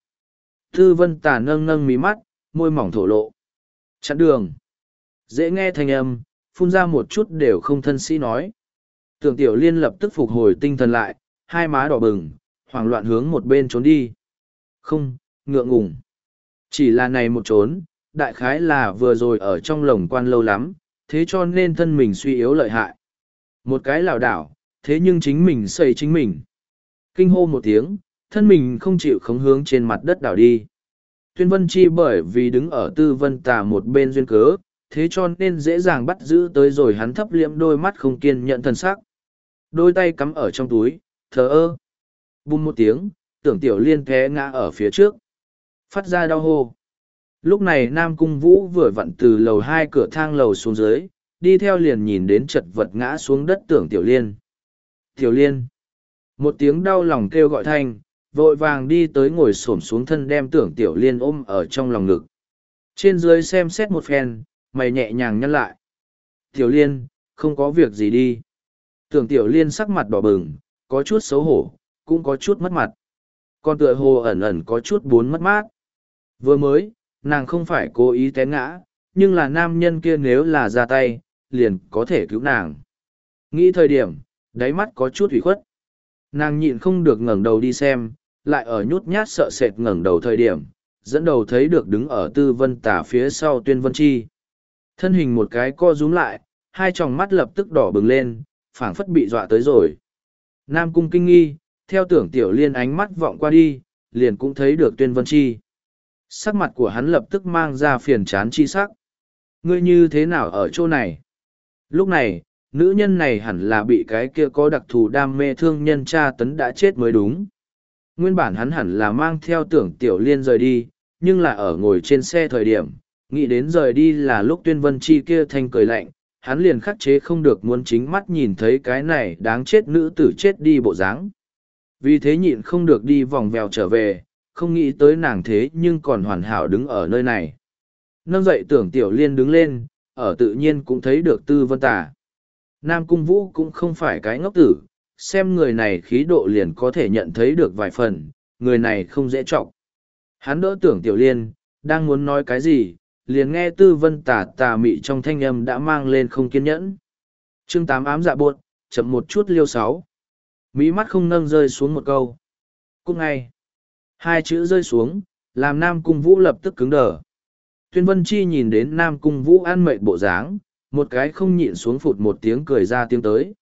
Tư Vân Tà nâng nâng mí mắt, môi mỏng thổ lộ. Chặn đường. Dễ nghe thanh âm, phun ra một chút đều không thân sĩ nói. Tưởng Tiểu Liên lập tức phục hồi tinh thần lại, hai má đỏ bừng, hoảng loạn hướng một bên trốn đi. Không, ngượng ngùng. Chỉ là này một trốn, đại khái là vừa rồi ở trong lồng quan lâu lắm, thế cho nên thân mình suy yếu lợi hại. Một cái lảo đảo, thế nhưng chính mình xây chính mình. Kinh hô một tiếng, thân mình không chịu khống hướng trên mặt đất đảo đi. Tuyên Vân Chi bởi vì đứng ở Tư Vân Tà một bên duyên cớ, thế cho nên dễ dàng bắt giữ tới rồi hắn thấp liễm đôi mắt không kiên nhận thân sắc. Đôi tay cắm ở trong túi, thờ ơ. Bùm một tiếng, Tưởng Tiểu Liên té ngã ở phía trước. Phát ra đau hô. Lúc này Nam Cung Vũ vừa vặn từ lầu hai cửa thang lầu xuống dưới, đi theo liền nhìn đến chật vật ngã xuống đất Tưởng Tiểu Liên. Tiểu Liên. Một tiếng đau lòng kêu gọi thanh, vội vàng đi tới ngồi xổm xuống thân đem Tưởng Tiểu Liên ôm ở trong lòng ngực. Trên dưới xem xét một phen, mày nhẹ nhàng nhăn lại. Tiểu Liên, không có việc gì đi. Tưởng Tiểu Liên sắc mặt đỏ bừng, có chút xấu hổ, cũng có chút mất mặt. Còn tựa hồ ẩn ẩn có chút buồn mất mát. Vừa mới, nàng không phải cố ý té ngã, nhưng là nam nhân kia nếu là ra tay, liền có thể cứu nàng. Nghĩ thời điểm, đáy mắt có chút ủy khuất. Nàng nhịn không được ngẩng đầu đi xem, lại ở nhút nhát sợ sệt ngẩng đầu thời điểm, dẫn đầu thấy được đứng ở Tư Vân Tà phía sau Tuyên Vân Chi. Thân hình một cái co rúm lại, hai tròng mắt lập tức đỏ bừng lên, phảng phất bị dọa tới rồi. Nam Cung kinh nghi, theo Tưởng Tiểu Liên ánh mắt vọng qua đi, liền cũng thấy được Tuyên Vân Chi. Sắc mặt của hắn lập tức mang ra phiền chán chi sắc. Ngươi như thế nào ở chỗ này? Lúc này, nữ nhân này hẳn là bị cái kia có đặc thù đam mê thương nhân tra tấn đã chết mới đúng. Nguyên bản hắn hẳn là mang theo Tưởng Tiểu Liên rời đi, nhưng là ở ngồi trên xe thời điểm, nghĩ đến rời đi là lúc Tuyên Vân Chi kia thanh cười lạnh, hắn liền khắc chế không được muốn chính mắt nhìn thấy cái này đáng chết nữ tử chết đi bộ dáng. Vì thế nhịn không được đi vòng vèo trở về, không nghĩ tới nàng thế nhưng còn hoàn hảo đứng ở nơi này. Nâng dậy Tưởng Tiểu Liên đứng lên, ở tự nhiên cũng thấy được Tư Vân Tà. Nam Cung Vũ cũng không phải cái ngốc tử, xem người này khí độ liền có thể nhận thấy được vài phần, người này không dễ trọng. Hắn đỡ Tưởng Tiểu Liên, đang muốn nói cái gì, liền nghe Tư Vân Tà tà mị trong thanh âm đã mang lên không kiên nhẫn. Chương tám ám dạ buột, chậm một chút liêu sáu. Mỹ mắt không nâng rơi xuống một câu. Cúc ngay. Hai chữ rơi xuống, làm Nam Cung Vũ lập tức cứng đờ. Tuyên Vân Chi nhìn đến Nam Cung Vũ ăn mệt bộ dáng, một cái không nhịn xuống phụt một tiếng cười ra tiếng tới.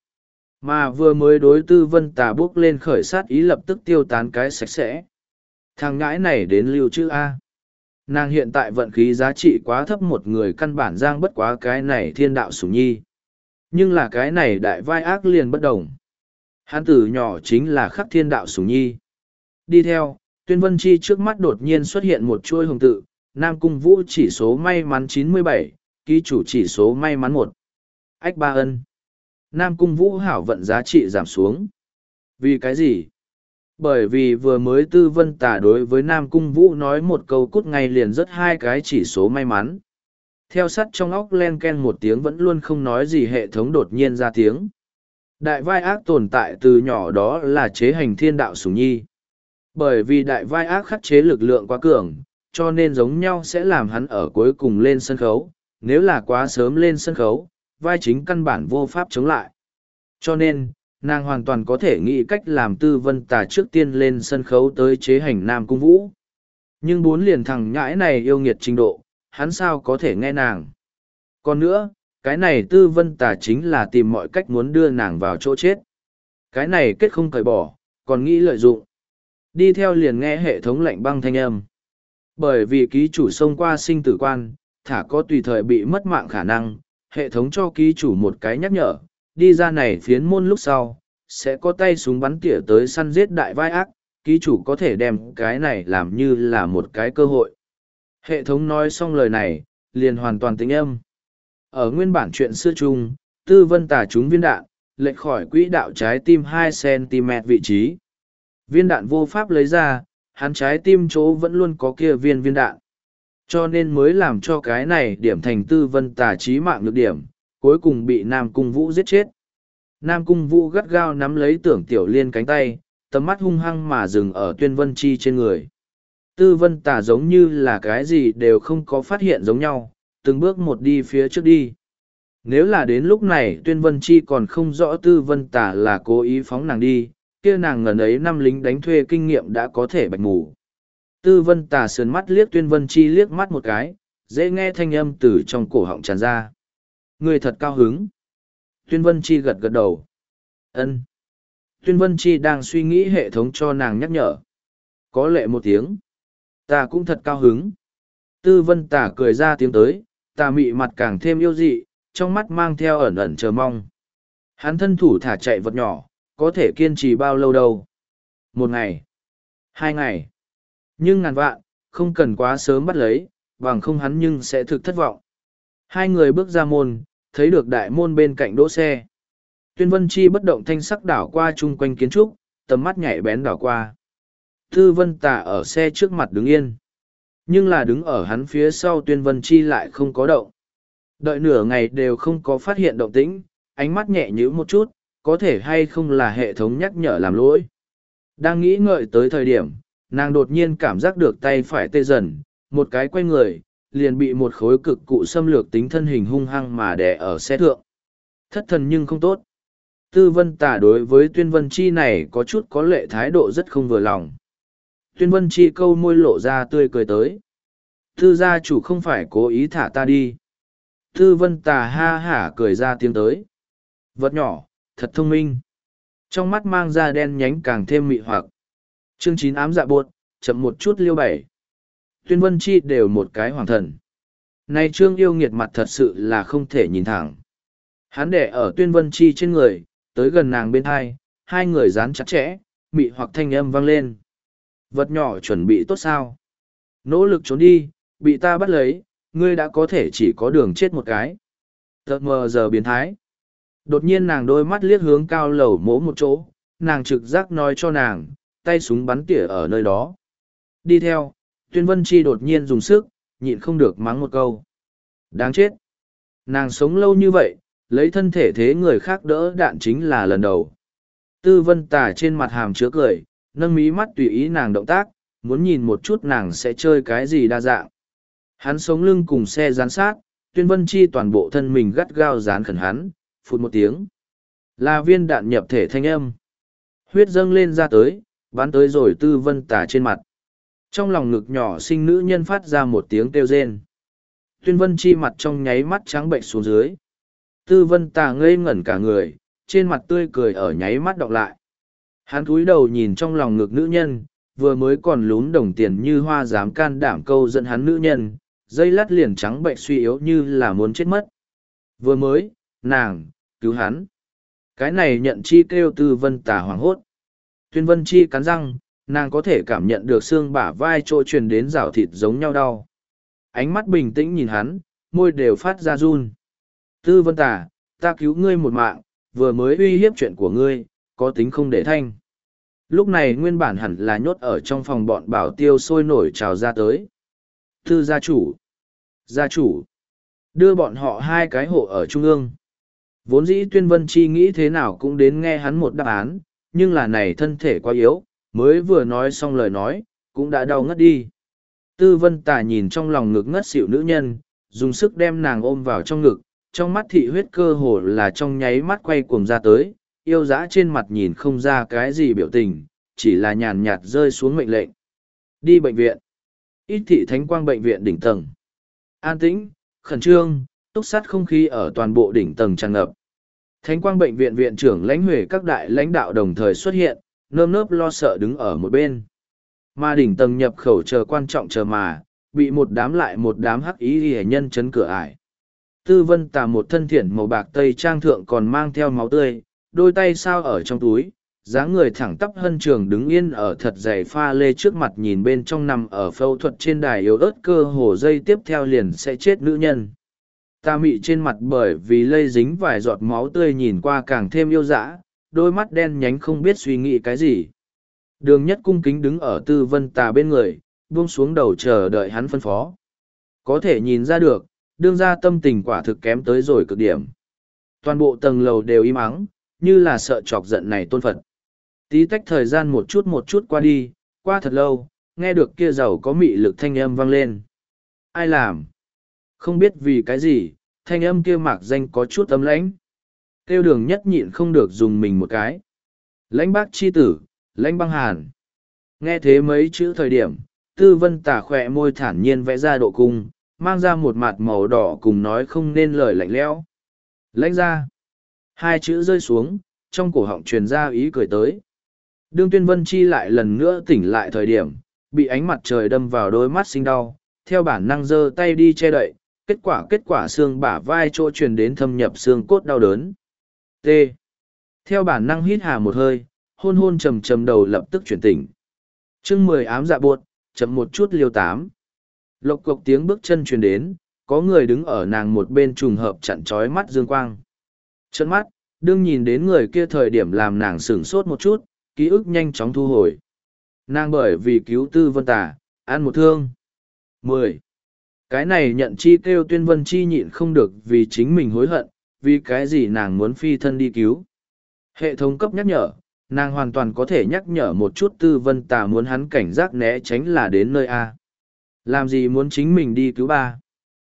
Mà vừa mới đối Tư Vân Tà bước lên khởi sát ý lập tức tiêu tán cái sạch sẽ. Thằng ngãi này đến lưu chữ A. Nàng hiện tại vận khí giá trị quá thấp, một người căn bản giang bất quá cái này thiên đạo sủng nhi. Nhưng là cái này đại vai ác liền bất đồng. Hắn tử nhỏ chính là khắc thiên đạo sủng nhi. Đi theo, Tuyên Vân Chi trước mắt đột nhiên xuất hiện một chuôi hồng tự, Nam Cung Vũ chỉ số may mắn chín mươi bảy, ký chủ chỉ số may mắn một. Ách ba ân. Nam Cung Vũ hảo vận giá trị giảm xuống. Vì cái gì? Bởi vì vừa mới Tư Vân Tà đối với Nam Cung Vũ nói một câu cút ngay liền rất hai cái chỉ số may mắn. Theo sắt trong óc len ken một tiếng vẫn luôn không nói gì, hệ thống đột nhiên ra tiếng. Đại vai ác tồn tại từ nhỏ đó là chế hành thiên đạo sủng nhi. Bởi vì đại vai ác khắc chế lực lượng quá cường, cho nên giống nhau sẽ làm hắn ở cuối cùng lên sân khấu. Nếu là quá sớm lên sân khấu, vai chính căn bản vô pháp chống lại. Cho nên, nàng hoàn toàn có thể nghĩ cách làm Tư Vân Tà trước tiên lên sân khấu tới chế hành Nam Cung Vũ. Nhưng bốn liền thằng nhãi này yêu nghiệt trình độ, hắn sao có thể nghe nàng. Còn nữa, cái này Tư Vân Tà chính là tìm mọi cách muốn đưa nàng vào chỗ chết. Cái này kết không cởi bỏ, còn nghĩ lợi dụng. Đi theo liền nghe hệ thống lạnh băng thanh âm. Bởi vì ký chủ xông qua sinh tử quan, thả có tùy thời bị mất mạng khả năng, hệ thống cho ký chủ một cái nhắc nhở, đi ra này phiến môn lúc sau, sẽ có tay súng bắn tỉa tới săn giết đại vai ác, ký chủ có thể đem cái này làm như là một cái cơ hội. Hệ thống nói xong lời này, liền hoàn toàn tĩnh âm. Ở nguyên bản chuyện xưa chung, Tư Vân Tà trúng viên đạn, lệch khỏi quỹ đạo trái tim hai xăng ti mét vị trí. Viên đạn vô pháp lấy ra, hắn trái tim chỗ vẫn luôn có kia viên viên đạn. Cho nên mới làm cho cái này điểm thành Tư Vân Tà chí mạng nhược điểm, cuối cùng bị Nam Cung Vũ giết chết. Nam Cung Vũ gắt gao nắm lấy Tưởng Tiểu Liên cánh tay, tầm mắt hung hăng mà dừng ở Tuyên Vân Chi trên người. Tư Vân Tà giống như là cái gì đều không có phát hiện giống nhau, từng bước một đi phía trước đi. Nếu là đến lúc này Tuyên Vân Chi còn không rõ Tư Vân Tà là cố ý phóng nàng đi, kia nàng ngần ấy năm lính đánh thuê kinh nghiệm đã có thể bạch mù. Tư Vân Tà sườn mắt liếc Tuyên Vân Chi liếc mắt một cái, dễ nghe thanh âm từ trong cổ họng tràn ra. Người thật cao hứng. Tuyên Vân Chi gật gật đầu. Ân. Tuyên Vân Chi đang suy nghĩ hệ thống cho nàng nhắc nhở. Có lệ một tiếng. Ta cũng thật cao hứng. Tư Vân Tà cười ra tiếng tới, tà mị mặt càng thêm yêu dị, trong mắt mang theo ẩn ẩn chờ mong. Hắn thân thủ thả chạy vật nhỏ, có thể kiên trì bao lâu đâu. Một ngày. Hai ngày. Nhưng ngàn vạn, không cần quá sớm bắt lấy, bằng không hắn nhưng sẽ thực thất vọng. Hai người bước ra môn, thấy được đại môn bên cạnh đỗ xe. Tuyên Vân Chi bất động thanh sắc đảo qua chung quanh kiến trúc, tầm mắt nhạy bén đảo qua. Tư Vân Tà ở xe trước mặt đứng yên. Nhưng là đứng ở hắn phía sau Tuyên Vân Chi lại không có động. Đợi nửa ngày đều không có phát hiện động tĩnh, ánh mắt nhẹ nhữ một chút, có thể hay không là hệ thống nhắc nhở làm lỗi. Đang nghĩ ngợi tới thời điểm, nàng đột nhiên cảm giác được tay phải tê dần, một cái quay người, liền bị một khối cực cụ xâm lược tính thân hình hung hăng mà đè ở xe thượng. Thất thần nhưng không tốt. Tư Vân Tà đối với Tuyên Vân Chi này có chút có lệ thái độ rất không vừa lòng. Tuyên Vân Chi câu môi lộ ra tươi cười tới. Tư gia chủ không phải cố ý thả ta đi. Tư Vân Tà ha hả cười ra tiếng tới. Vật nhỏ, thật thông minh. Trong mắt mang da đen nhánh càng thêm mị hoặc. Chương chín ám dạ buột, chậm một chút liêu bảy. Tuyên Vân Chi đều một cái hoàng thần. Này Trương yêu nghiệt mặt thật sự là không thể nhìn thẳng. Hắn đẻ ở Tuyên Vân Chi trên người, tới gần nàng bên hai, hai người dán chặt chẽ, mị hoặc thanh âm vang lên. Vật nhỏ chuẩn bị tốt sao? Nỗ lực trốn đi, bị ta bắt lấy, ngươi đã có thể chỉ có đường chết một cái. Tợt mờ giờ biến thái. Đột nhiên nàng đôi mắt liếc hướng cao lầu mỗ một chỗ, nàng trực giác nói cho nàng, tay súng bắn tỉa ở nơi đó. Đi theo, Tuyên Vân Chi đột nhiên dùng sức, nhịn không được mắng một câu. Đáng chết. Nàng sống lâu như vậy, lấy thân thể thế người khác đỡ đạn chính là lần đầu. Tư Vân Tà trên mặt hàm chứa cười, nâng mí mắt tùy ý nàng động tác, muốn nhìn một chút nàng sẽ chơi cái gì đa dạng. Hắn sống lưng cùng xe gián sát, Tuyên Vân Chi toàn bộ thân mình gắt gao dán khẩn hắn, phụt một tiếng. Là viên đạn nhập thể thanh âm. Huyết dâng lên ra tới, bắn tới rồi Tư Vân Tà trên mặt. Trong lòng ngực nhỏ sinh nữ nhân phát ra một tiếng kêu rên. Tuyên Vân Chi mặt trong nháy mắt trắng bệnh xuống dưới. Tư Vân Tà ngây ngẩn cả người, trên mặt tươi cười ở nháy mắt đọc lại. Hắn cúi đầu nhìn trong lòng ngực nữ nhân, vừa mới còn lún đồng tiền như hoa dám can đảm câu dẫn hắn nữ nhân, dây lát liền trắng bệnh suy yếu như là muốn chết mất. Vừa mới, nàng, cứu hắn. Cái này nhận chi kêu Tư Vân Tà hoảng hốt. Tuyên Vân Chi cắn răng, nàng có thể cảm nhận được xương bả vai chỗ truyền đến rào thịt giống nhau đau. Ánh mắt bình tĩnh nhìn hắn, môi đều phát ra run. Tư Vân Tà, ta cứu ngươi một mạng, vừa mới uy hiếp chuyện của ngươi, có tính không để thanh. Lúc này nguyên bản hẳn là nhốt ở trong phòng bọn bảo tiêu sôi nổi trào ra tới. Tư gia chủ. Gia chủ. Đưa bọn họ hai cái hộ ở trung ương. Vốn dĩ Tuyên Vân Chi nghĩ thế nào cũng đến nghe hắn một đáp án, nhưng là này thân thể quá yếu, mới vừa nói xong lời nói, cũng đã đau ngất đi. Tư Vân Tà nhìn trong lòng ngực ngất xỉu nữ nhân, dùng sức đem nàng ôm vào trong ngực, trong mắt thị huyết cơ hồ là trong nháy mắt quay cuồng ra tới, yêu dã trên mặt nhìn không ra cái gì biểu tình, chỉ là nhàn nhạt rơi xuống mệnh lệnh. Đi bệnh viện. Ít thị thánh quang bệnh viện đỉnh tầng. An tĩnh, khẩn trương, túc sát không khí ở toàn bộ đỉnh tầng tràn ngập. Thánh quang bệnh viện viện trưởng lãnh huệ các đại lãnh đạo đồng thời xuất hiện, nơm nớp lo sợ đứng ở một bên. Mà đỉnh tầng nhập khẩu chờ quan trọng chờ mà, bị một đám lại một đám hắc ý hề nhân chấn cửa ải. Tư Vân Tà một thân thiện màu bạc tây trang thượng còn mang theo máu tươi, đôi tay sao ở trong túi, dáng người thẳng tắp hân trường đứng yên ở thật dày pha lê trước mặt nhìn bên trong nằm ở phẫu thuật trên đài yếu ớt cơ hồ dây tiếp theo liền sẽ chết nữ nhân. Ta mị trên mặt bởi vì lây dính vài giọt máu tươi nhìn qua càng thêm yêu dã, đôi mắt đen nhánh không biết suy nghĩ cái gì. Đường nhất cung kính đứng ở tư vân tà bên người, buông xuống đầu chờ đợi hắn phân phó. Có thể nhìn ra được, đương ra tâm tình quả thực kém tới rồi cực điểm. Toàn bộ tầng lầu đều im ắng, như là sợ chọc giận này tôn Phật. Tí tách thời gian một chút một chút qua đi, qua thật lâu, nghe được kia giàu có mị lực thanh âm vang lên. Ai làm? Không biết vì cái gì, thanh âm kia mạc danh có chút ấm lãnh. Tiêu đường nhất nhịn không được dùng mình một cái. Lãnh bác chi tử, lãnh băng hàn. Nghe thế mấy chữ thời điểm, tư vân tả khỏe môi thản nhiên vẽ ra độ cung, mang ra một mặt màu đỏ cùng nói không nên lời lạnh lẽo. Lãnh ra. Hai chữ rơi xuống, trong cổ họng truyền ra ý cười tới. Đương tuyên vân chi lại lần nữa tỉnh lại thời điểm, bị ánh mặt trời đâm vào đôi mắt sinh đau, theo bản năng giơ tay đi che đậy, kết quả kết quả xương bả vai chỗ truyền đến thâm nhập xương cốt đau đớn. T. Theo bản năng hít hà một hơi, hôn hôn trầm trầm đầu lập tức chuyển tỉnh. Chương mười ám dạ buột, chậm một chút liêu tám. Lộc cộc tiếng bước chân truyền đến, có người đứng ở nàng một bên trùng hợp chặn trói mắt dương quang. Chân mắt, đương nhìn đến người kia thời điểm làm nàng sửng sốt một chút, ký ức nhanh chóng thu hồi. Nàng bởi vì cứu tư vân tà, ăn một thương. Mười. Cái này nhận chi kêu tuyên vân chi nhịn không được vì chính mình hối hận, vì cái gì nàng muốn phi thân đi cứu. Hệ thống cấp nhắc nhở, nàng hoàn toàn có thể nhắc nhở một chút tư vân tà muốn hắn cảnh giác né tránh là đến nơi A. Làm gì muốn chính mình đi cứu ba?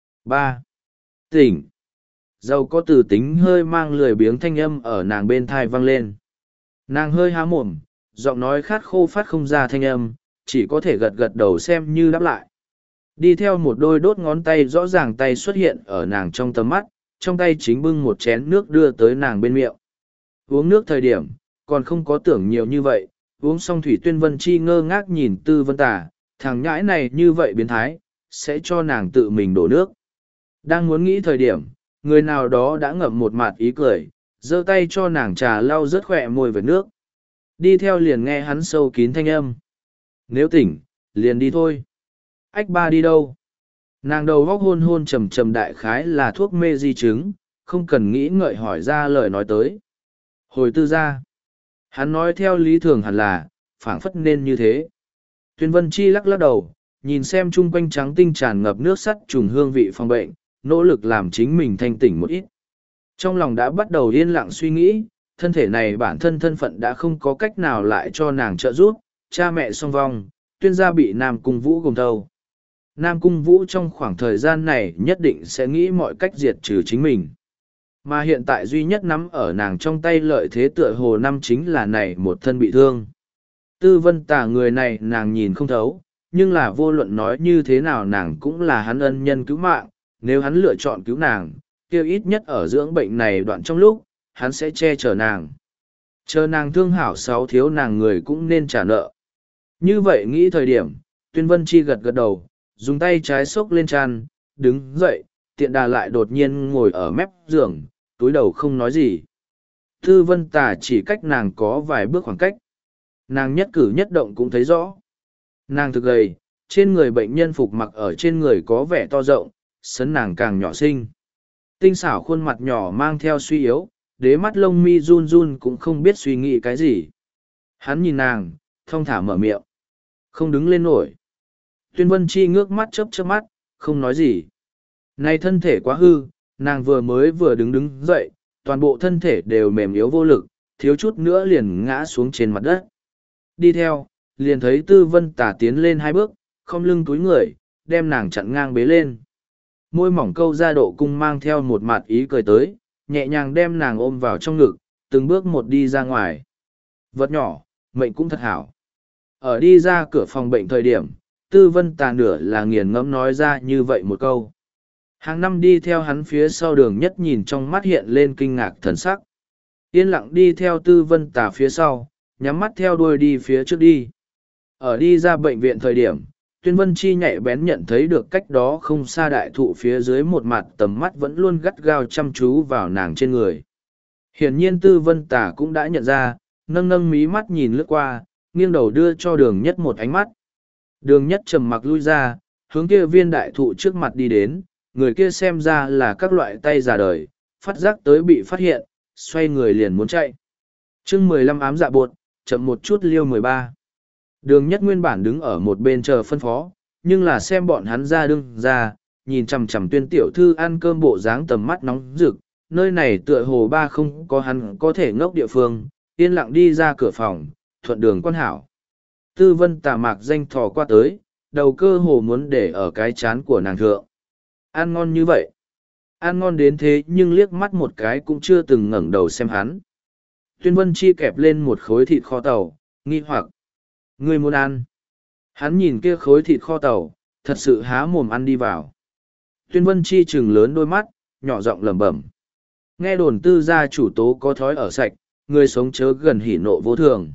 Ba. Tỉnh. Dâu có từ tính hơi mang lười biếng thanh âm ở nàng bên thai vang lên. Nàng hơi há mồm, giọng nói khát khô phát không ra thanh âm, chỉ có thể gật gật đầu xem như đáp lại. Đi theo một đôi đốt ngón tay rõ ràng tay xuất hiện ở nàng trong tầm mắt, trong tay chính bưng một chén nước đưa tới nàng bên miệng. Uống nước thời điểm, còn không có tưởng nhiều như vậy, uống xong thủy tuyên vân chi ngơ ngác nhìn tư vân tà, thằng nhãi này như vậy biến thái, sẽ cho nàng tự mình đổ nước. Đang muốn nghĩ thời điểm, người nào đó đã ngậm một mặt ý cười, giơ tay cho nàng trà lau rớt khỏe môi về nước. Đi theo liền nghe hắn sâu kín thanh âm. Nếu tỉnh, liền đi thôi. Ách ba đi đâu? Nàng đầu góc hôn hôn trầm trầm đại khái là thuốc mê di chứng, không cần nghĩ ngợi hỏi ra lời nói tới. Hồi tư ra. Hắn nói theo lý thường hẳn là, phảng phất nên như thế. Tuyên Vân Chi lắc lắc đầu, nhìn xem chung quanh trắng tinh tràn ngập nước sắt trùng hương vị phòng bệnh, nỗ lực làm chính mình thanh tỉnh một ít. Trong lòng đã bắt đầu yên lặng suy nghĩ, thân thể này bản thân thân phận đã không có cách nào lại cho nàng trợ giúp, cha mẹ song vong, tuyên gia bị Nam Cung Vũ gồm thâu. Nam Cung Vũ trong khoảng thời gian này nhất định sẽ nghĩ mọi cách diệt trừ chính mình. Mà hiện tại duy nhất nắm ở nàng trong tay lợi thế tựa hồ năm chính là này một thân bị thương. Tư vân tả người này nàng nhìn không thấu, nhưng là vô luận nói như thế nào nàng cũng là hắn ân nhân cứu mạng, nếu hắn lựa chọn cứu nàng, kêu ít nhất ở dưỡng bệnh này đoạn trong lúc, hắn sẽ che chở nàng. Chờ nàng thương hảo sáu thiếu nàng người cũng nên trả nợ. Như vậy nghĩ thời điểm, Tuyên Vân Chi gật gật đầu, dùng tay trái xốc lên tràn, đứng dậy, tiện đà lại đột nhiên ngồi ở mép giường, túi đầu không nói gì. Tư Vân Tà chỉ cách nàng có vài bước khoảng cách. Nàng nhất cử nhất động cũng thấy rõ. Nàng thực gầy, trên người bệnh nhân phục mặc ở trên người có vẻ to rộng, sấn nàng càng nhỏ xinh. Tinh xảo khuôn mặt nhỏ mang theo suy yếu, đế mắt lông mi run run cũng không biết suy nghĩ cái gì. Hắn nhìn nàng, thong thả mở miệng. Không đứng lên nổi. Tuyên Vân Chi ngước mắt chớp chớp mắt, không nói gì. Này thân thể quá hư, nàng vừa mới vừa đứng đứng dậy, toàn bộ thân thể đều mềm yếu vô lực, thiếu chút nữa liền ngã xuống trên mặt đất. Đi theo, liền thấy Tư Vân Tả tiến lên hai bước, không lưng túi người, đem nàng chặn ngang bế lên. Môi mỏng câu ra độ cung mang theo một mặt ý cười tới, nhẹ nhàng đem nàng ôm vào trong ngực, từng bước một đi ra ngoài. Vật nhỏ, mệnh cũng thật hảo. Ở đi ra cửa phòng bệnh thời điểm, Tư Vân Tà nửa là nghiền ngẫm nói ra như vậy một câu. Hàng năm đi theo hắn phía sau đường nhất nhìn trong mắt hiện lên kinh ngạc thần sắc. Yên lặng đi theo Tư Vân Tà phía sau, nhắm mắt theo đuôi đi phía trước đi. Ở đi ra bệnh viện thời điểm, Tuyên Vân Chi nhạy bén nhận thấy được cách đó không xa đại thụ phía dưới một mặt tầm mắt vẫn luôn gắt gao chăm chú vào nàng trên người. Hiển nhiên Tư Vân Tà cũng đã nhận ra, nâng nâng mí mắt nhìn lướt qua, nghiêng đầu đưa cho đường nhất một ánh mắt. Đường nhất trầm mặc lui ra, hướng kia viên đại thụ trước mặt đi đến, người kia xem ra là các loại tay già đời, phát giác tới bị phát hiện, xoay người liền muốn chạy. chương mười lăm ám dạ bột, chậm một chút liêu mười ba. Đường Nhất nguyên bản đứng ở một bên chờ phân phó, nhưng là xem bọn hắn ra đương ra, nhìn chằm chằm Tuyên tiểu thư ăn cơm bộ dáng tầm mắt nóng rực, nơi này tựa hồ ba không có hắn có thể ngốc địa phương, yên lặng đi ra cửa phòng, thuận đường quan hảo. Tư Vân Tà mạc danh thò qua tới, đầu cơ hồ muốn để ở cái chán của nàng thượng. Ăn ngon như vậy. Ăn ngon đến thế nhưng liếc mắt một cái cũng chưa từng ngẩng đầu xem hắn. Tuyên Vân Chi kẹp lên một khối thịt kho tàu, nghi hoặc. Ngươi muốn ăn. Hắn nhìn kia khối thịt kho tàu, thật sự há mồm ăn đi vào. Tuyên Vân Chi trừng lớn đôi mắt, nhỏ giọng lẩm bẩm. Nghe đồn tư gia chủ tố có thói ở sạch, người sống chớ gần hỉ nộ vô thường.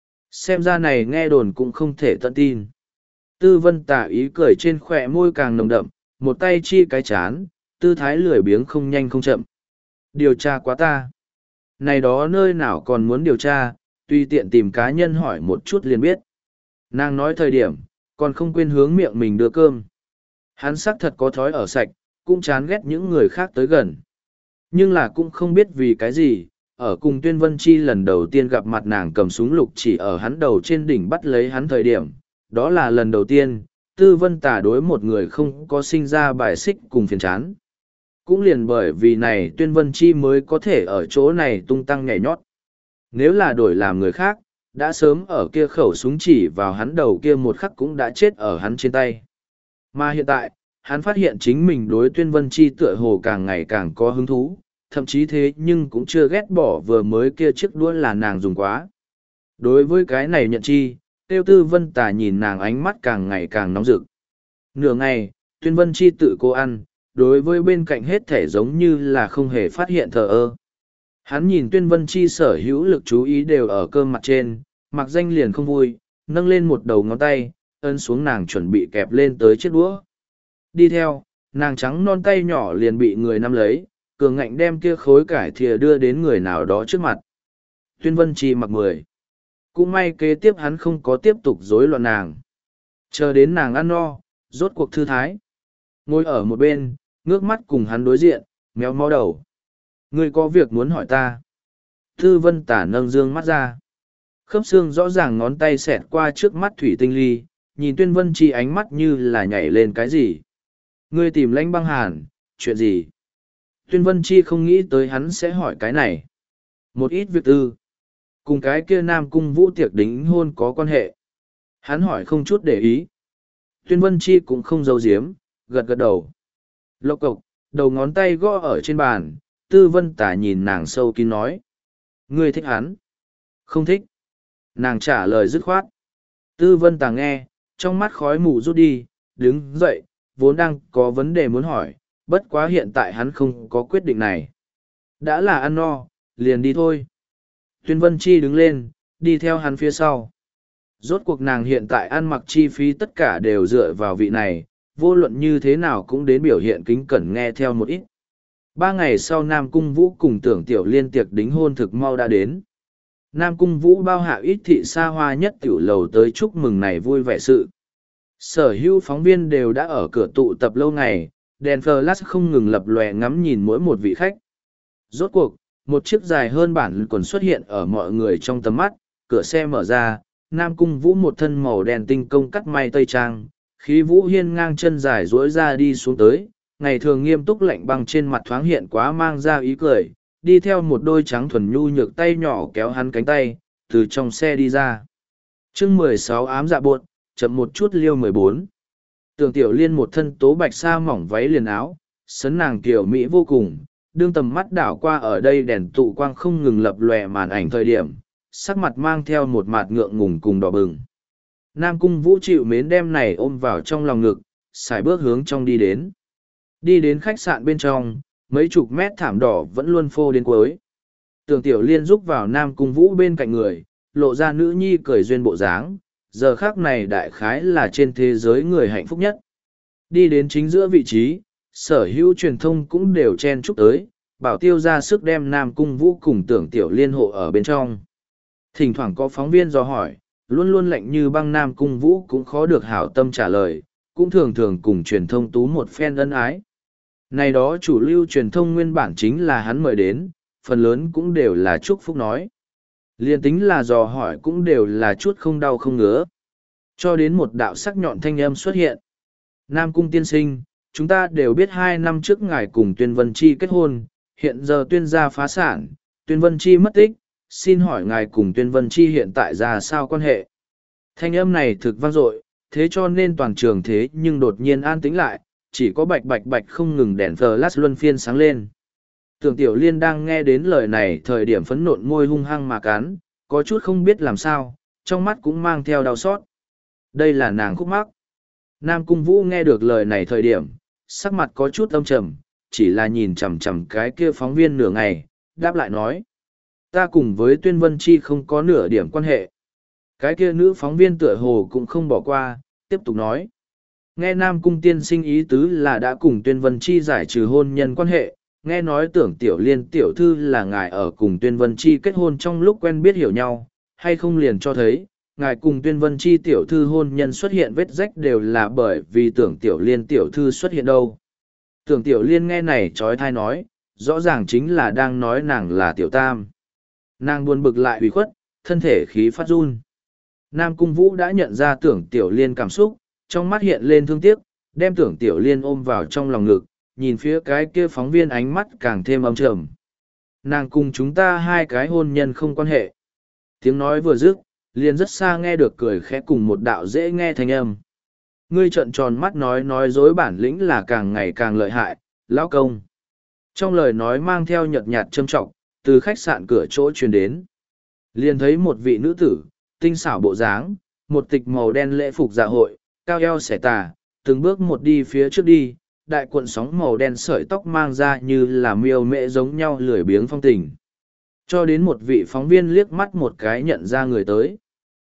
Xem ra này nghe đồn cũng không thể tận tin. Tư Vân Tà ý cười trên khỏe môi càng nồng đậm, một tay chi cái chán, tư thái lười biếng không nhanh không chậm. Điều tra quá ta. Này đó nơi nào còn muốn điều tra, tùy tiện tìm cá nhân hỏi một chút liền biết. Nàng nói thời điểm, còn không quên hướng miệng mình đưa cơm. Hắn xác thật có thói ở sạch, cũng chán ghét những người khác tới gần. Nhưng là cũng không biết vì cái gì, ở cùng Tuyên Vân Chi lần đầu tiên gặp mặt nàng cầm súng lục chỉ ở hắn đầu trên đỉnh bắt lấy hắn thời điểm. Đó là lần đầu tiên, Tư Vân Tà đối một người không có sinh ra bài xích cùng phiền chán. Cũng liền bởi vì này Tuyên Vân Chi mới có thể ở chỗ này tung tăng nhảy nhót. Nếu là đổi làm người khác, đã sớm ở kia khẩu súng chỉ vào hắn đầu kia một khắc cũng đã chết ở hắn trên tay. Mà hiện tại, hắn phát hiện chính mình đối Tuyên Vân Chi tựa hồ càng ngày càng có hứng thú, thậm chí thế nhưng cũng chưa ghét bỏ vừa mới kia chiếc đũa là nàng dùng quá. Đối với cái này nhận chi, Tiêu Tư Vân Tà nhìn nàng ánh mắt càng ngày càng nóng rực. Nửa ngày, Tuyên Vân Chi tự cô ăn, đối với bên cạnh hết thể giống như là không hề phát hiện thờ ơ. Hắn nhìn Tuyên Vân Chi sở hữu lực chú ý đều ở cơm mặt trên, mặc danh liền không vui, nâng lên một đầu ngón tay, ấn xuống nàng chuẩn bị kẹp lên tới chiếc đũa. Đi theo, nàng trắng non tay nhỏ liền bị người nắm lấy, cường ngạnh đem kia khối cải thìa đưa đến người nào đó trước mặt. Tuyên Vân Chi mặc mười. Cũng may kế tiếp hắn không có tiếp tục rối loạn nàng. Chờ đến nàng ăn no, rốt cuộc thư thái. Ngồi ở một bên, ngước mắt cùng hắn đối diện, méo mó đầu. Ngươi có việc muốn hỏi ta. Tư Vân Tả nâng dương mắt ra. Khớp xương rõ ràng ngón tay xẹt qua trước mắt thủy tinh ly, nhìn Tuyên Vân Chi ánh mắt như là nhảy lên cái gì. Ngươi tìm Lãnh Băng Hàn, chuyện gì? Tuyên Vân Chi không nghĩ tới hắn sẽ hỏi cái này. Một ít việc tư. Cùng cái kia Nam Cung Vũ tiệc đính hôn có quan hệ. Hắn hỏi không chút để ý. Tuyên Vân Chi cũng không giấu giếm, gật gật đầu. Lộc cộc, đầu ngón tay gõ ở trên bàn, Tư Vân Tả nhìn nàng sâu kín nói. Ngươi thích hắn? Không thích. Nàng trả lời dứt khoát. Tư Vân Tả nghe, trong mắt khói mù rút đi, đứng dậy, vốn đang có vấn đề muốn hỏi, bất quá hiện tại hắn không có quyết định này. Đã là ăn no, liền đi thôi. Tuyên Vân Chi đứng lên, đi theo hắn phía sau. Rốt cuộc nàng hiện tại ăn mặc chi phí tất cả đều dựa vào vị này, vô luận như thế nào cũng đến biểu hiện kính cẩn nghe theo một ít. Ba ngày sau Nam Cung Vũ cùng Tưởng Tiểu Liên tiệc đính hôn thực mau đã đến. Nam Cung Vũ bao hạ ít thị xa hoa nhất tiểu lầu tới chúc mừng này vui vẻ sự. Sở hữu phóng viên đều đã ở cửa tụ tập lâu ngày, đèn flash không ngừng lập lòe ngắm nhìn mỗi một vị khách. Rốt cuộc, một chiếc dài hơn bản còn xuất hiện ở mọi người trong tầm mắt, cửa xe mở ra, Nam Cung Vũ một thân màu đen tinh công cắt may tây trang, khí vũ hiên ngang chân dài duỗi ra đi xuống tới, ngày thường nghiêm túc lạnh băng trên mặt thoáng hiện quá mang ra ý cười, đi theo một đôi trắng thuần nhu nhược tay nhỏ kéo hắn cánh tay, từ trong xe đi ra. chương mười sáu ám dạ buột, chậm một chút liêu mười bốn. Tưởng Tiểu Liên một thân tố bạch sa mỏng váy liền áo, sấn nàng kiểu Mỹ vô cùng, đương tầm mắt đảo qua ở đây đèn tụ quang không ngừng lập lòe màn ảnh thời điểm, sắc mặt mang theo một mạt ngượng ngùng cùng đỏ bừng. Nam Cung Vũ chịu mến đem này ôm vào trong lòng ngực, xài bước hướng trong đi đến. Đi đến khách sạn bên trong, mấy chục mét thảm đỏ vẫn luôn phô đến cuối. Tưởng Tiểu Liên rúc vào Nam Cung Vũ bên cạnh người, lộ ra nữ nhi cười duyên bộ dáng, giờ khác này đại khái là trên thế giới người hạnh phúc nhất. Đi đến chính giữa vị trí, sở hữu truyền thông cũng đều chen chúc tới, bảo tiêu ra sức đem Nam Cung Vũ cùng Tưởng Tiểu Liên hộ ở bên trong. Thỉnh thoảng có phóng viên dò hỏi, luôn luôn lạnh như băng Nam Cung Vũ cũng khó được hảo tâm trả lời, cũng thường thường cùng truyền thông tú một phen ân ái. Này đó chủ lưu truyền thông nguyên bản chính là hắn mời đến, phần lớn cũng đều là chúc phúc nói. Liên tính là dò hỏi cũng đều là chút không đau không ngứa. Cho đến một đạo sắc nhọn thanh âm xuất hiện. Nam Cung tiên sinh, chúng ta đều biết hai năm trước ngài cùng Tuyên Vân Chi kết hôn, hiện giờ Tuyên gia phá sản, Tuyên Vân Chi mất tích, xin hỏi ngài cùng Tuyên Vân Chi hiện tại ra sao quan hệ? Thanh âm này thực vang dội, thế cho nên toàn trường thế nhưng đột nhiên an tĩnh lại, chỉ có bạch bạch bạch không ngừng đèn flash luân phiên sáng lên. Tưởng Tiểu Liên đang nghe đến lời này thời điểm phấn nộn môi hung hăng mà cắn, có chút không biết làm sao, trong mắt cũng mang theo đau xót. Đây là nàng khúc mắc. Nam Cung Vũ nghe được lời này thời điểm, sắc mặt có chút âm trầm, chỉ là nhìn chằm chằm cái kia phóng viên nửa ngày, đáp lại nói. Ta cùng với Tuyên Vân Chi không có nửa điểm quan hệ. Cái kia nữ phóng viên tựa hồ cũng không bỏ qua, tiếp tục nói. Nghe Nam Cung tiên sinh ý tứ là đã cùng Tuyên Vân Chi giải trừ hôn nhân quan hệ, nghe nói tưởng Tiểu Liên tiểu thư là ngài ở cùng Tuyên Vân Chi kết hôn trong lúc quen biết hiểu nhau, hay không liền cho thấy, ngài cùng Tuyên Vân Chi tiểu thư hôn nhân xuất hiện vết rách đều là bởi vì tưởng Tiểu Liên tiểu thư xuất hiện đâu. Tưởng Tiểu Liên nghe này trói thai nói, rõ ràng chính là đang nói nàng là Tiểu Tam. Nàng buồn bực lại ủy khuất, thân thể khí phát run. Nam Cung Vũ đã nhận ra tưởng Tiểu Liên cảm xúc, trong mắt hiện lên thương tiếc, đem tưởng Tiểu Liên ôm vào trong lòng ngực, nhìn phía cái kia phóng viên ánh mắt càng thêm âm trầm. Nàng cùng chúng ta hai cái hôn nhân không quan hệ. Tiếng nói vừa dứt, liền rất xa nghe được cười khẽ cùng một đạo dễ nghe thanh âm. Ngươi trợn tròn mắt nói nói dối bản lĩnh là càng ngày càng lợi hại, lão công. Trong lời nói mang theo nhợt nhạt châm trọng, từ khách sạn cửa chỗ truyền đến. Liền thấy một vị nữ tử, tinh xảo bộ dáng, một tịch màu đen lễ phục dạ hội, cao eo xẻ tà, từng bước một đi phía trước đi, đại cuộn sóng màu đen sợi tóc mang ra như là miêu mễ giống nhau lười biếng phong tình. Cho đến một vị phóng viên liếc mắt một cái nhận ra người tới.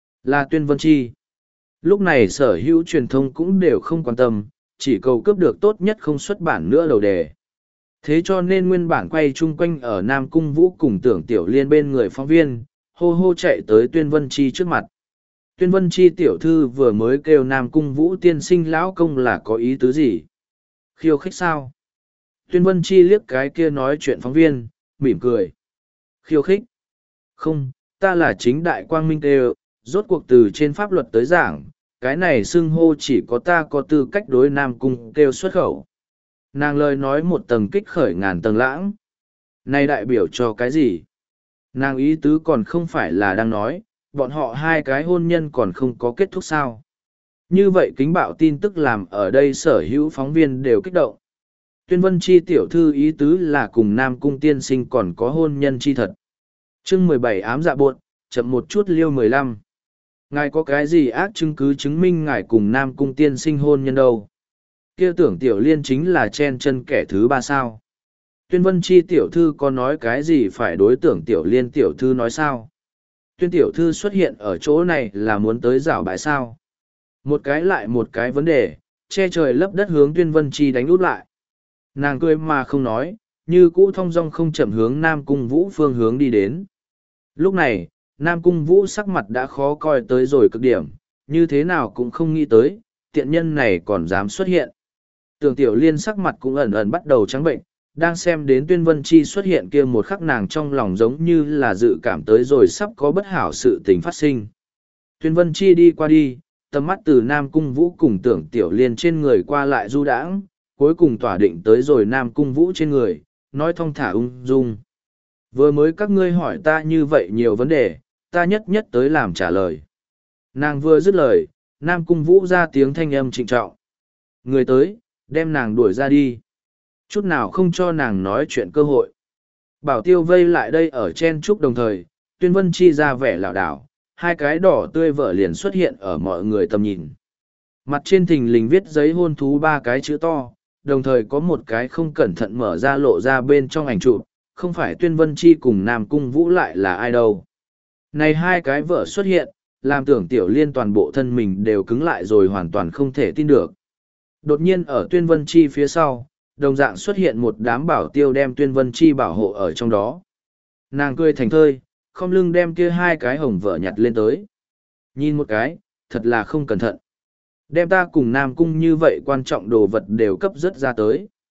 Là Tuyên Vân Chi. Lúc này sở hữu truyền thông cũng đều không quan tâm, chỉ cầu cướp được tốt nhất không xuất bản nữa đầu đề. Thế cho nên nguyên bản quay chung quanh ở Nam Cung Vũ cùng tưởng Tiểu Liên bên người phóng viên, hô hô chạy tới Tuyên Vân Chi trước mặt. Tuyên Vân Chi tiểu thư vừa mới kêu Nam Cung Vũ tiên sinh lão công là có ý tứ gì? Khiêu khích sao? Tuyên Vân Chi liếc cái kia nói chuyện phóng viên, mỉm cười. Khiêu khích? Không, ta là chính đại quang minh kêu, rốt cuộc từ trên pháp luật tới giảng, cái này xưng hô chỉ có ta có tư cách đối Nam Cung kêu xuất khẩu. Nàng lời nói một tầng kích khởi ngàn tầng lãng. Này đại biểu cho cái gì? Nàng ý tứ còn không phải là đang nói, bọn họ hai cái hôn nhân còn không có kết thúc sao. Như vậy kính bạo tin tức làm ở đây sở hữu phóng viên đều kích động. Tuyên Vân Chi tiểu thư ý tứ là cùng Nam Cung tiên sinh còn có hôn nhân chi thật. Chương mười bảy ám dạ buộc, chậm một chút liêu mười lăm. Ngài có cái gì ác chứng cứ chứng minh ngài cùng Nam Cung tiên sinh hôn nhân đâu? Kia tưởng Tiểu Liên chính là chen chân kẻ thứ ba sao? Tuyên Vân Chi tiểu thư có nói cái gì phải đối tưởng Tiểu Liên tiểu thư nói sao? Tuyên tiểu thư xuất hiện ở chỗ này là muốn tới rảo bãi sao? Một cái lại một cái vấn đề, che trời lấp đất hướng Tuyên Vân Chi đánh út lại. Nàng cười mà không nói, như cũ thong dong không chậm hướng Nam Cung Vũ phương hướng đi đến. Lúc này, Nam Cung Vũ sắc mặt đã khó coi tới rồi cực điểm, như thế nào cũng không nghĩ tới, tiện nhân này còn dám xuất hiện. Tưởng Tiểu Liên sắc mặt cũng ẩn ẩn bắt đầu trắng bệnh, đang xem đến Tuyên Vân Chi xuất hiện kia một khắc nàng trong lòng giống như là dự cảm tới rồi sắp có bất hảo sự tình phát sinh. Tuyên Vân Chi đi qua đi, tầm mắt từ Nam Cung Vũ cùng Tưởng Tiểu Liên trên người qua lại du đãng, cuối cùng tỏa định tới rồi Nam Cung Vũ trên người, nói thong thả ung dung. Vừa mới các ngươi hỏi ta như vậy nhiều vấn đề, ta nhất nhất tới làm trả lời. Nàng vừa dứt lời, Nam Cung Vũ ra tiếng thanh âm trịnh trọng. Người tới, đem nàng đuổi ra đi. Chút nào không cho nàng nói chuyện cơ hội. Bảo tiêu vây lại đây ở chen trúc đồng thời, Tuyên Vân Chi ra vẻ lảo đảo, hai cái đỏ tươi vợ liền xuất hiện ở mọi người tầm nhìn. Mặt trên thình lình viết giấy hôn thú ba cái chữ to, đồng thời có một cái không cẩn thận mở ra lộ ra bên trong ảnh chụp, không phải Tuyên Vân Chi cùng Nam Cung Vũ lại là ai đâu. Này hai cái vợ xuất hiện, làm tưởng Tiểu Liên toàn bộ thân mình đều cứng lại rồi hoàn toàn không thể tin được. Đột nhiên ở Tuyên Vân Chi phía sau, đồng dạng xuất hiện một đám bảo tiêu đem Tuyên Vân Chi bảo hộ ở trong đó. Nàng cười thành thơi, không lưng đem kia hai cái hồng vợ nhặt lên tới. Nhìn một cái, thật là không cẩn thận. Đem ta cùng Nam Cung như vậy quan trọng đồ vật đều cấp rất ra tới.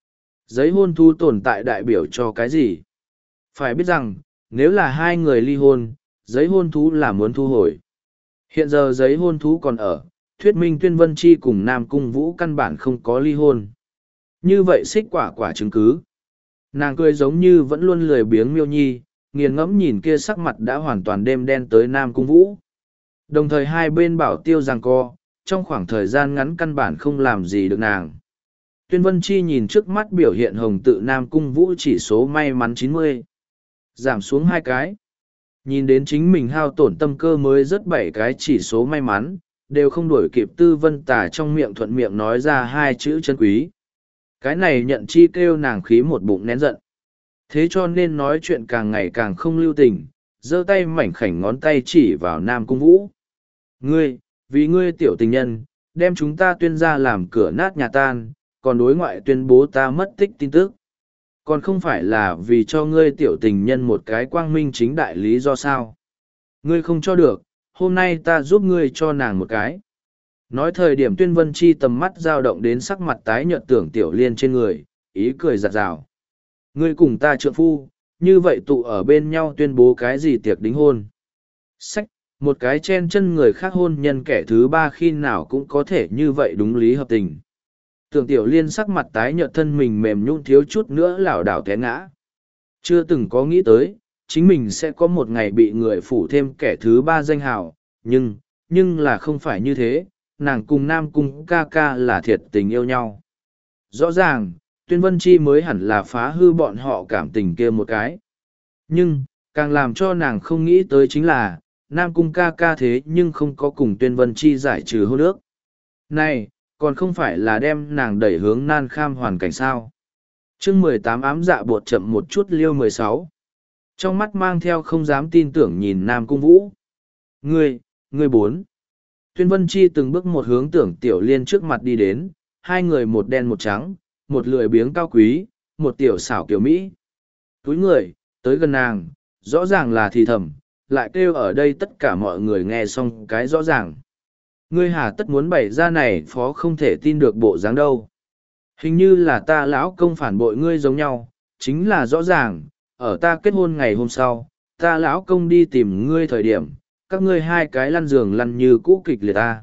Giấy hôn thú tồn tại đại biểu cho cái gì? Phải biết rằng, nếu là hai người ly hôn, giấy hôn thú là muốn thu hồi. Hiện giờ giấy hôn thú còn ở, thuyết minh Tuyên Vân Chi cùng Nam Cung Vũ căn bản không có ly hôn. Như vậy xích quả quả chứng cứ. Nàng cười giống như vẫn luôn lười biếng miêu nhi, nghiền ngẫm nhìn kia sắc mặt đã hoàn toàn đêm đen tới Nam Cung Vũ. Đồng thời hai bên bảo tiêu giằng co, trong khoảng thời gian ngắn căn bản không làm gì được nàng. Tuyên Vân Chi nhìn trước mắt biểu hiện hồng tự Nam Cung Vũ chỉ số may mắn chín mươi. Giảm xuống hai cái. Nhìn đến chính mình hao tổn tâm cơ mới rất bảy cái chỉ số may mắn, đều không đuổi kịp Tư Vân Tả trong miệng thuận miệng nói ra hai chữ chân quý. Cái này nhận chi kêu nàng khí một bụng nén giận. Thế cho nên nói chuyện càng ngày càng không lưu tình, giơ tay mảnh khảnh ngón tay chỉ vào Nam Cung Vũ. Ngươi, vì ngươi tiểu tình nhân, đem chúng ta tuyên ra làm cửa nát nhà tan, còn đối ngoại tuyên bố ta mất tích tin tức. Còn không phải là vì cho ngươi tiểu tình nhân một cái quang minh chính đại lý do sao. Ngươi không cho được, hôm nay ta giúp ngươi cho nàng một cái. Nói thời điểm Tuyên Vân Chi tầm mắt dao động đến sắc mặt tái nhợt Tưởng Tiểu Liên trên người, ý cười giặt rào. Ngươi cùng ta trượng phu, như vậy tụ ở bên nhau tuyên bố cái gì tiệc đính hôn. Sách, một cái chen chân người khác hôn nhân kẻ thứ ba khi nào cũng có thể như vậy đúng lý hợp tình. Tưởng Tiểu Liên sắc mặt tái nhợt thân mình mềm nhũn thiếu chút nữa lảo đảo té ngã. Chưa từng có nghĩ tới, chính mình sẽ có một ngày bị người phủ thêm kẻ thứ ba danh hào, nhưng, nhưng là không phải như thế, nàng cùng Nam Cung ca ca là thiệt tình yêu nhau. Rõ ràng, Tuyên Vân Chi mới hẳn là phá hư bọn họ cảm tình kia một cái. Nhưng, càng làm cho nàng không nghĩ tới chính là, Nam Cung ca ca thế nhưng không có cùng Tuyên Vân Chi giải trừ hôn ước. Này, còn không phải là đem nàng đẩy hướng nan kham hoàn cảnh sao. chương mười tám ám dạ bột chậm một chút liêu mười sáu. Trong mắt mang theo không dám tin tưởng nhìn Nam Cung Vũ. Ngươi, ngươi bốn. Tuyên Vân Chi từng bước một hướng Tưởng Tiểu Liên trước mặt đi đến, hai người một đen một trắng, một lười biếng cao quý, một tiểu xảo kiểu Mỹ. Túi người, tới gần nàng, rõ ràng là thì thầm, lại kêu ở đây tất cả mọi người nghe xong cái rõ ràng. Ngươi hà tất muốn bày ra này phó không thể tin được bộ dáng đâu. Hình như là ta lão công phản bội ngươi giống nhau, chính là rõ ràng, ở ta kết hôn ngày hôm sau, ta lão công đi tìm ngươi thời điểm, các ngươi hai cái lăn giường lăn như cũ kịch liệt ta.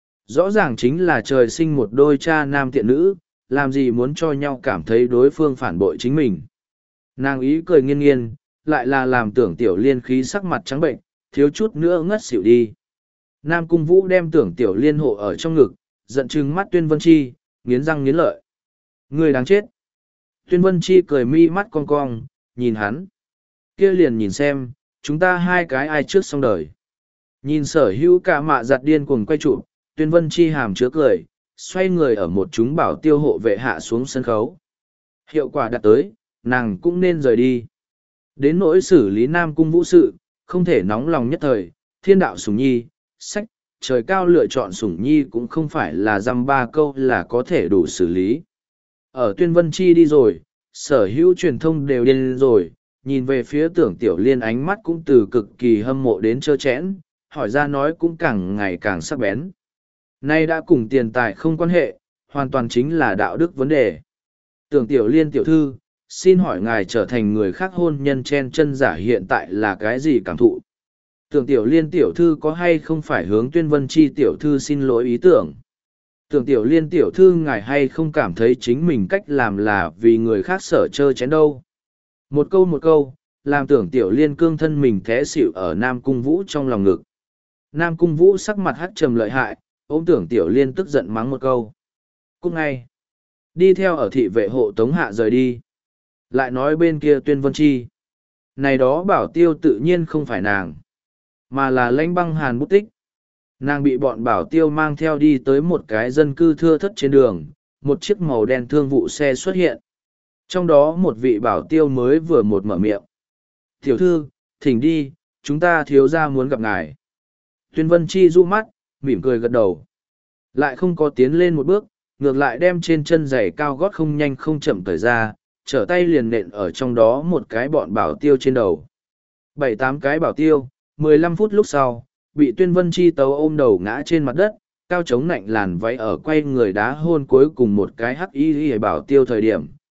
Rõ ràng chính là trời sinh một đôi cha nam tiện nữ, làm gì muốn cho nhau cảm thấy đối phương phản bội chính mình. Nàng ý cười nghiêng nghiêng, lại là làm Tưởng Tiểu Liên khí sắc mặt trắng bệnh, thiếu chút nữa ngất xỉu đi. Nam Cung Vũ đem Tưởng Tiểu Liên hộ ở trong ngực, giận trừng mắt Tuyên Vân Chi, nghiến răng nghiến lợi. Người đáng chết. Tuyên Vân Chi cười mi mắt cong cong, nhìn hắn. Kia liền nhìn xem, chúng ta hai cái ai trước xong đời. Nhìn Sở Hữu cả mạ giặt điên cuồng quay trụ, Tuyên Vân Chi hàm chứa cười, xoay người ở một chúng bảo tiêu hộ vệ hạ xuống sân khấu. Hiệu quả đạt tới, nàng cũng nên rời đi. Đến nỗi xử lý Nam Cung Vũ sự, không thể nóng lòng nhất thời, thiên đạo sủng nhi, sách, trời cao lựa chọn sủng nhi cũng không phải là dăm ba câu là có thể đủ xử lý. Ở Tuyên Vân Chi đi rồi, sở hữu truyền thông đều điên rồi, nhìn về phía Tưởng Tiểu Liên ánh mắt cũng từ cực kỳ hâm mộ đến trơ chẽn, hỏi ra nói cũng càng ngày càng sắc bén. Nay đã cùng tiền tài không quan hệ, hoàn toàn chính là đạo đức vấn đề. Tưởng Tiểu Liên tiểu thư, xin hỏi ngài trở thành người khác hôn nhân chen chân giả hiện tại là cái gì cảm thụ? Tưởng Tiểu Liên tiểu thư có hay không phải hướng Tuyên Vân Chi tiểu thư xin lỗi ý tưởng? Tưởng Tiểu Liên tiểu thư ngài hay không cảm thấy chính mình cách làm là vì người khác sở chơ chén đâu? Một câu một câu, làm Tưởng Tiểu Liên cương thân mình té xỉu ở Nam Cung Vũ trong lòng ngực. Nam Cung Vũ sắc mặt hắt trầm lợi hại, ôm Tưởng Tiểu Liên tức giận mắng một câu. Cút ngay. Đi theo ở thị vệ hộ tống hạ rời đi. Lại nói bên kia Tuyên Vân Chi. Này đó bảo tiêu tự nhiên không phải nàng, mà là lãnh băng hàn bút tích. Nàng bị bọn bảo tiêu mang theo đi tới một cái dân cư thưa thất trên đường, một chiếc màu đen thương vụ xe xuất hiện. Trong đó một vị bảo tiêu mới vừa một mở miệng. Tiểu thư, thỉnh đi, chúng ta thiếu gia muốn gặp ngài. Tuyên Vân Chi du mắt, mỉm cười gật đầu. Lại không có tiến lên một bước, ngược lại đem trên chân giày cao gót không nhanh không chậm cởi ra, trở tay liền nện ở trong đó một cái bọn bảo tiêu trên đầu. Bảy tám cái bảo tiêu, mười lăm phút lúc sau, bị Tuyên Vân Chi tấu ôm đầu ngã trên mặt đất, cao chống nạnh làn váy ở quay người đá hôn cuối cùng một cái hắc y y bảo tiêu thời điểm,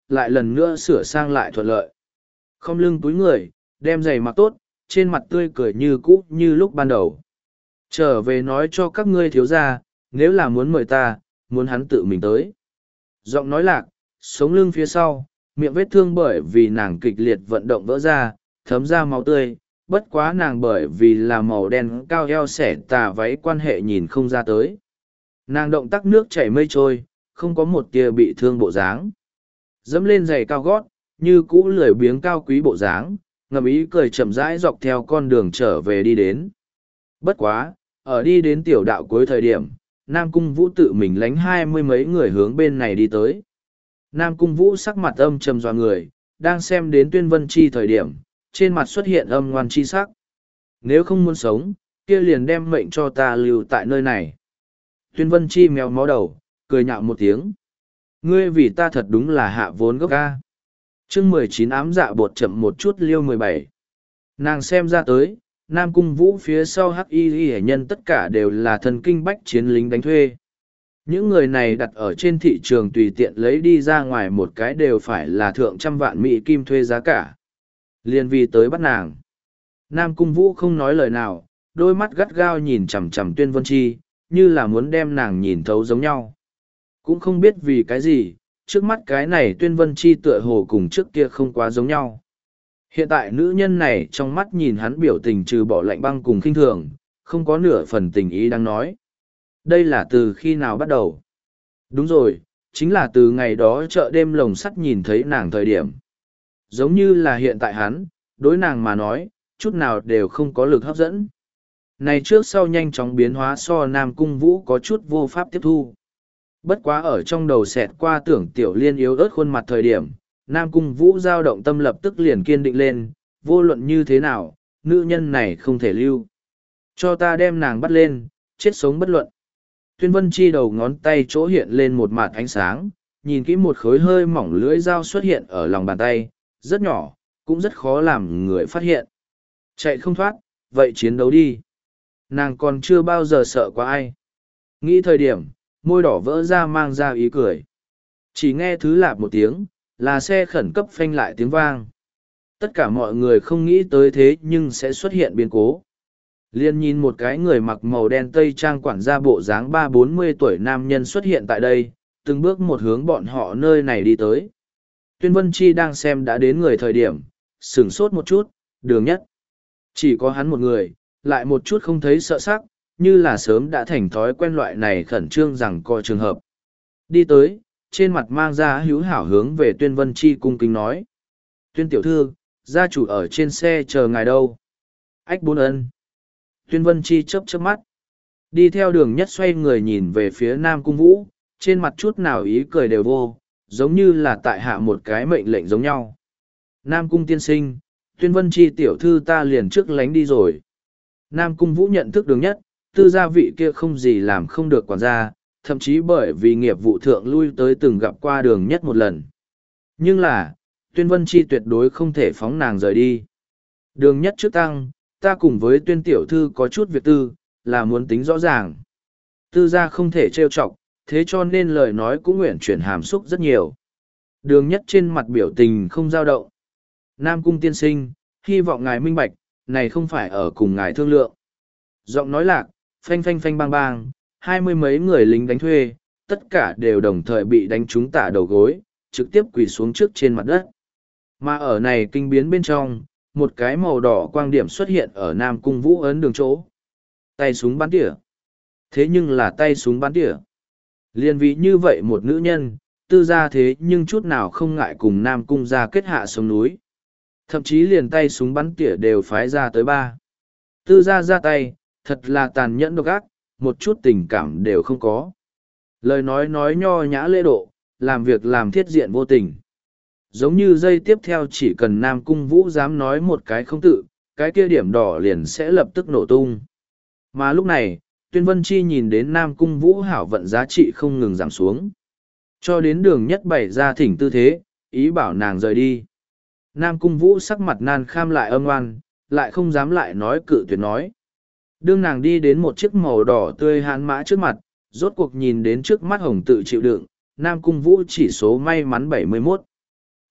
lại lần nữa sửa sang lại thuận lợi. Không lưng túi người, đem giày mặc tốt, trên mặt tươi cười như cũ như lúc ban đầu. Trở về nói cho các ngươi thiếu gia, nếu là muốn mời ta, muốn hắn tự mình tới. Giọng nói lạc, sống lưng phía sau, miệng vết thương bởi vì nàng kịch liệt vận động vỡ ra, thấm ra máu tươi, bất quá nàng bởi vì là màu đen cao eo xẻ tà váy quan hệ nhìn không ra tới. Nàng động tác nước chảy mây trôi, không có một tia bị thương bộ dáng. Dẫm lên giày cao gót, như cũ lười biếng cao quý bộ dáng, ngầm ý cười chậm rãi dọc theo con đường trở về đi đến. Bất quá, ở đi đến tiểu đạo cuối thời điểm, Nam Cung Vũ tự mình lánh hai mươi mấy người hướng bên này đi tới. Nam Cung Vũ sắc mặt âm trầm dọa người, đang xem đến Tuyên Vân Chi thời điểm, trên mặt xuất hiện âm ngoan chi sắc. Nếu không muốn sống, kia liền đem mệnh cho ta lưu tại nơi này. Tuyên Vân Chi mèo mó đầu, cười nhạo một tiếng. Ngươi vì ta thật đúng là hạ vốn gốc ca. Chương mười chín ám dạ bột chậm một chút liêu mười bảy. Nàng xem ra tới, Nam Cung Vũ phía sau hắc y hệ nhân tất cả đều là thần kinh bách chiến lính đánh thuê. Những người này đặt ở trên thị trường tùy tiện lấy đi ra ngoài một cái đều phải là thượng trăm vạn mỹ kim thuê giá cả. Liên vì tới bắt nàng. Nam Cung Vũ không nói lời nào, đôi mắt gắt gao nhìn chằm chằm Tuyên Vân Chi, như là muốn đem nàng nhìn thấu giống nhau. Cũng không biết vì cái gì, trước mắt cái này Tuyên Vân Chi tựa hồ cùng trước kia không quá giống nhau. Hiện tại nữ nhân này trong mắt nhìn hắn biểu tình trừ bỏ lạnh băng cùng khinh thường, không có nửa phần tình ý đang nói. Đây là từ khi nào bắt đầu? Đúng rồi, chính là từ ngày đó chợ đêm lồng sắt nhìn thấy nàng thời điểm. Giống như là hiện tại hắn, đối nàng mà nói, chút nào đều không có lực hấp dẫn. Này trước sau nhanh chóng biến hóa so Nam Cung Vũ có chút vô pháp tiếp thu. Bất quá ở trong đầu xẹt qua tưởng Tiểu Liên yếu ớt khuôn mặt thời điểm, Nam Cung Vũ dao động tâm lập tức liền kiên định lên, vô luận như thế nào, nữ nhân này không thể lưu. Cho ta đem nàng bắt lên, chết sống bất luận. Tuyên Vân Chi đầu ngón tay chỗ hiện lên một mạt ánh sáng, nhìn kỹ một khối hơi mỏng lưỡi dao xuất hiện ở lòng bàn tay, rất nhỏ, cũng rất khó làm người phát hiện. Chạy không thoát, vậy chiến đấu đi. Nàng còn chưa bao giờ sợ qua ai. Nghĩ thời điểm, môi đỏ vỡ ra mang ra ý cười. Chỉ nghe thứ lạp một tiếng, là xe khẩn cấp phanh lại tiếng vang. Tất cả mọi người không nghĩ tới thế nhưng sẽ xuất hiện biến cố. Liên nhìn một cái người mặc màu đen tây trang quản gia bộ dáng ba bốn mươi tuổi nam nhân xuất hiện tại đây, từng bước một hướng bọn họ nơi này đi tới. Tuyên Vân Chi đang xem đã đến người thời điểm, sửng sốt một chút, đường nhất. Chỉ có hắn một người, lại một chút không thấy sợ sắc, như là sớm đã thành thói quen loại này khẩn trương rằng coi trường hợp. Đi tới, trên mặt mang ra hữu hảo hướng về Tuyên Vân Chi cung kính nói. Tuyên tiểu thư, gia chủ ở trên xe chờ ngài đâu? Ách bốn ân. Tuyên Vân Chi chớp chớp mắt. Đi theo đường nhất xoay người nhìn về phía Nam Cung Vũ, trên mặt chút nào ý cười đều vô, giống như là tại hạ một cái mệnh lệnh giống nhau. Nam Cung tiên sinh, Tuyên Vân Chi tiểu thư ta liền trước lánh đi rồi. Nam Cung Vũ nhận thức đường nhất, tư gia vị kia không gì làm không được quản gia, thậm chí bởi vì nghiệp vụ thượng lui tới từng gặp qua đường nhất một lần. Nhưng là, Tuyên Vân Chi tuyệt đối không thể phóng nàng rời đi. Đường nhất trước tăng, ta cùng với Tuyên tiểu thư có chút việc tư, là muốn tính rõ ràng. Tư gia không thể trêu chọc, thế cho nên lời nói cũng nguyện chuyển hàm xúc rất nhiều. Đường nhất trên mặt biểu tình không dao động. Nam Cung tiên sinh, hy vọng ngài minh bạch, này không phải ở cùng ngài thương lượng. Giọng nói lạc, phanh phanh phanh bang bang, hai mươi mấy người lính đánh thuê, tất cả đều đồng thời bị đánh trúng tả đầu gối, trực tiếp quỳ xuống trước trên mặt đất. Mà ở này kinh biến bên trong, một cái màu đỏ quang điểm xuất hiện ở Nam Cung Vũ ấn đường chỗ. Tay súng bắn tỉa. Thế nhưng là tay súng bắn tỉa. Liên vị như vậy một nữ nhân, tư gia thế nhưng chút nào không ngại cùng Nam Cung gia kết hạ sống núi. Thậm chí liền tay súng bắn tỉa đều phái ra tới ba. Tư gia ra tay, thật là tàn nhẫn độc ác, một chút tình cảm đều không có. Lời nói nói nho nhã lễ độ, làm việc làm thiết diện vô tình. Giống như giây tiếp theo chỉ cần Nam Cung Vũ dám nói một cái không tự, cái kia điểm đỏ liền sẽ lập tức nổ tung. Mà lúc này, Tuyên Vân Chi nhìn đến Nam Cung Vũ hảo vận giá trị không ngừng giảm xuống. Cho đến đường nhất bày ra thỉnh tư thế, ý bảo nàng rời đi. Nam Cung Vũ sắc mặt nan kham lại âm oan, lại không dám lại nói cự tuyệt nói. Đương nàng đi đến một chiếc màu đỏ tươi hán mã trước mặt, rốt cuộc nhìn đến trước mắt hồng tự chịu đựng, Nam Cung Vũ chỉ số may mắn bảy mươi mốt.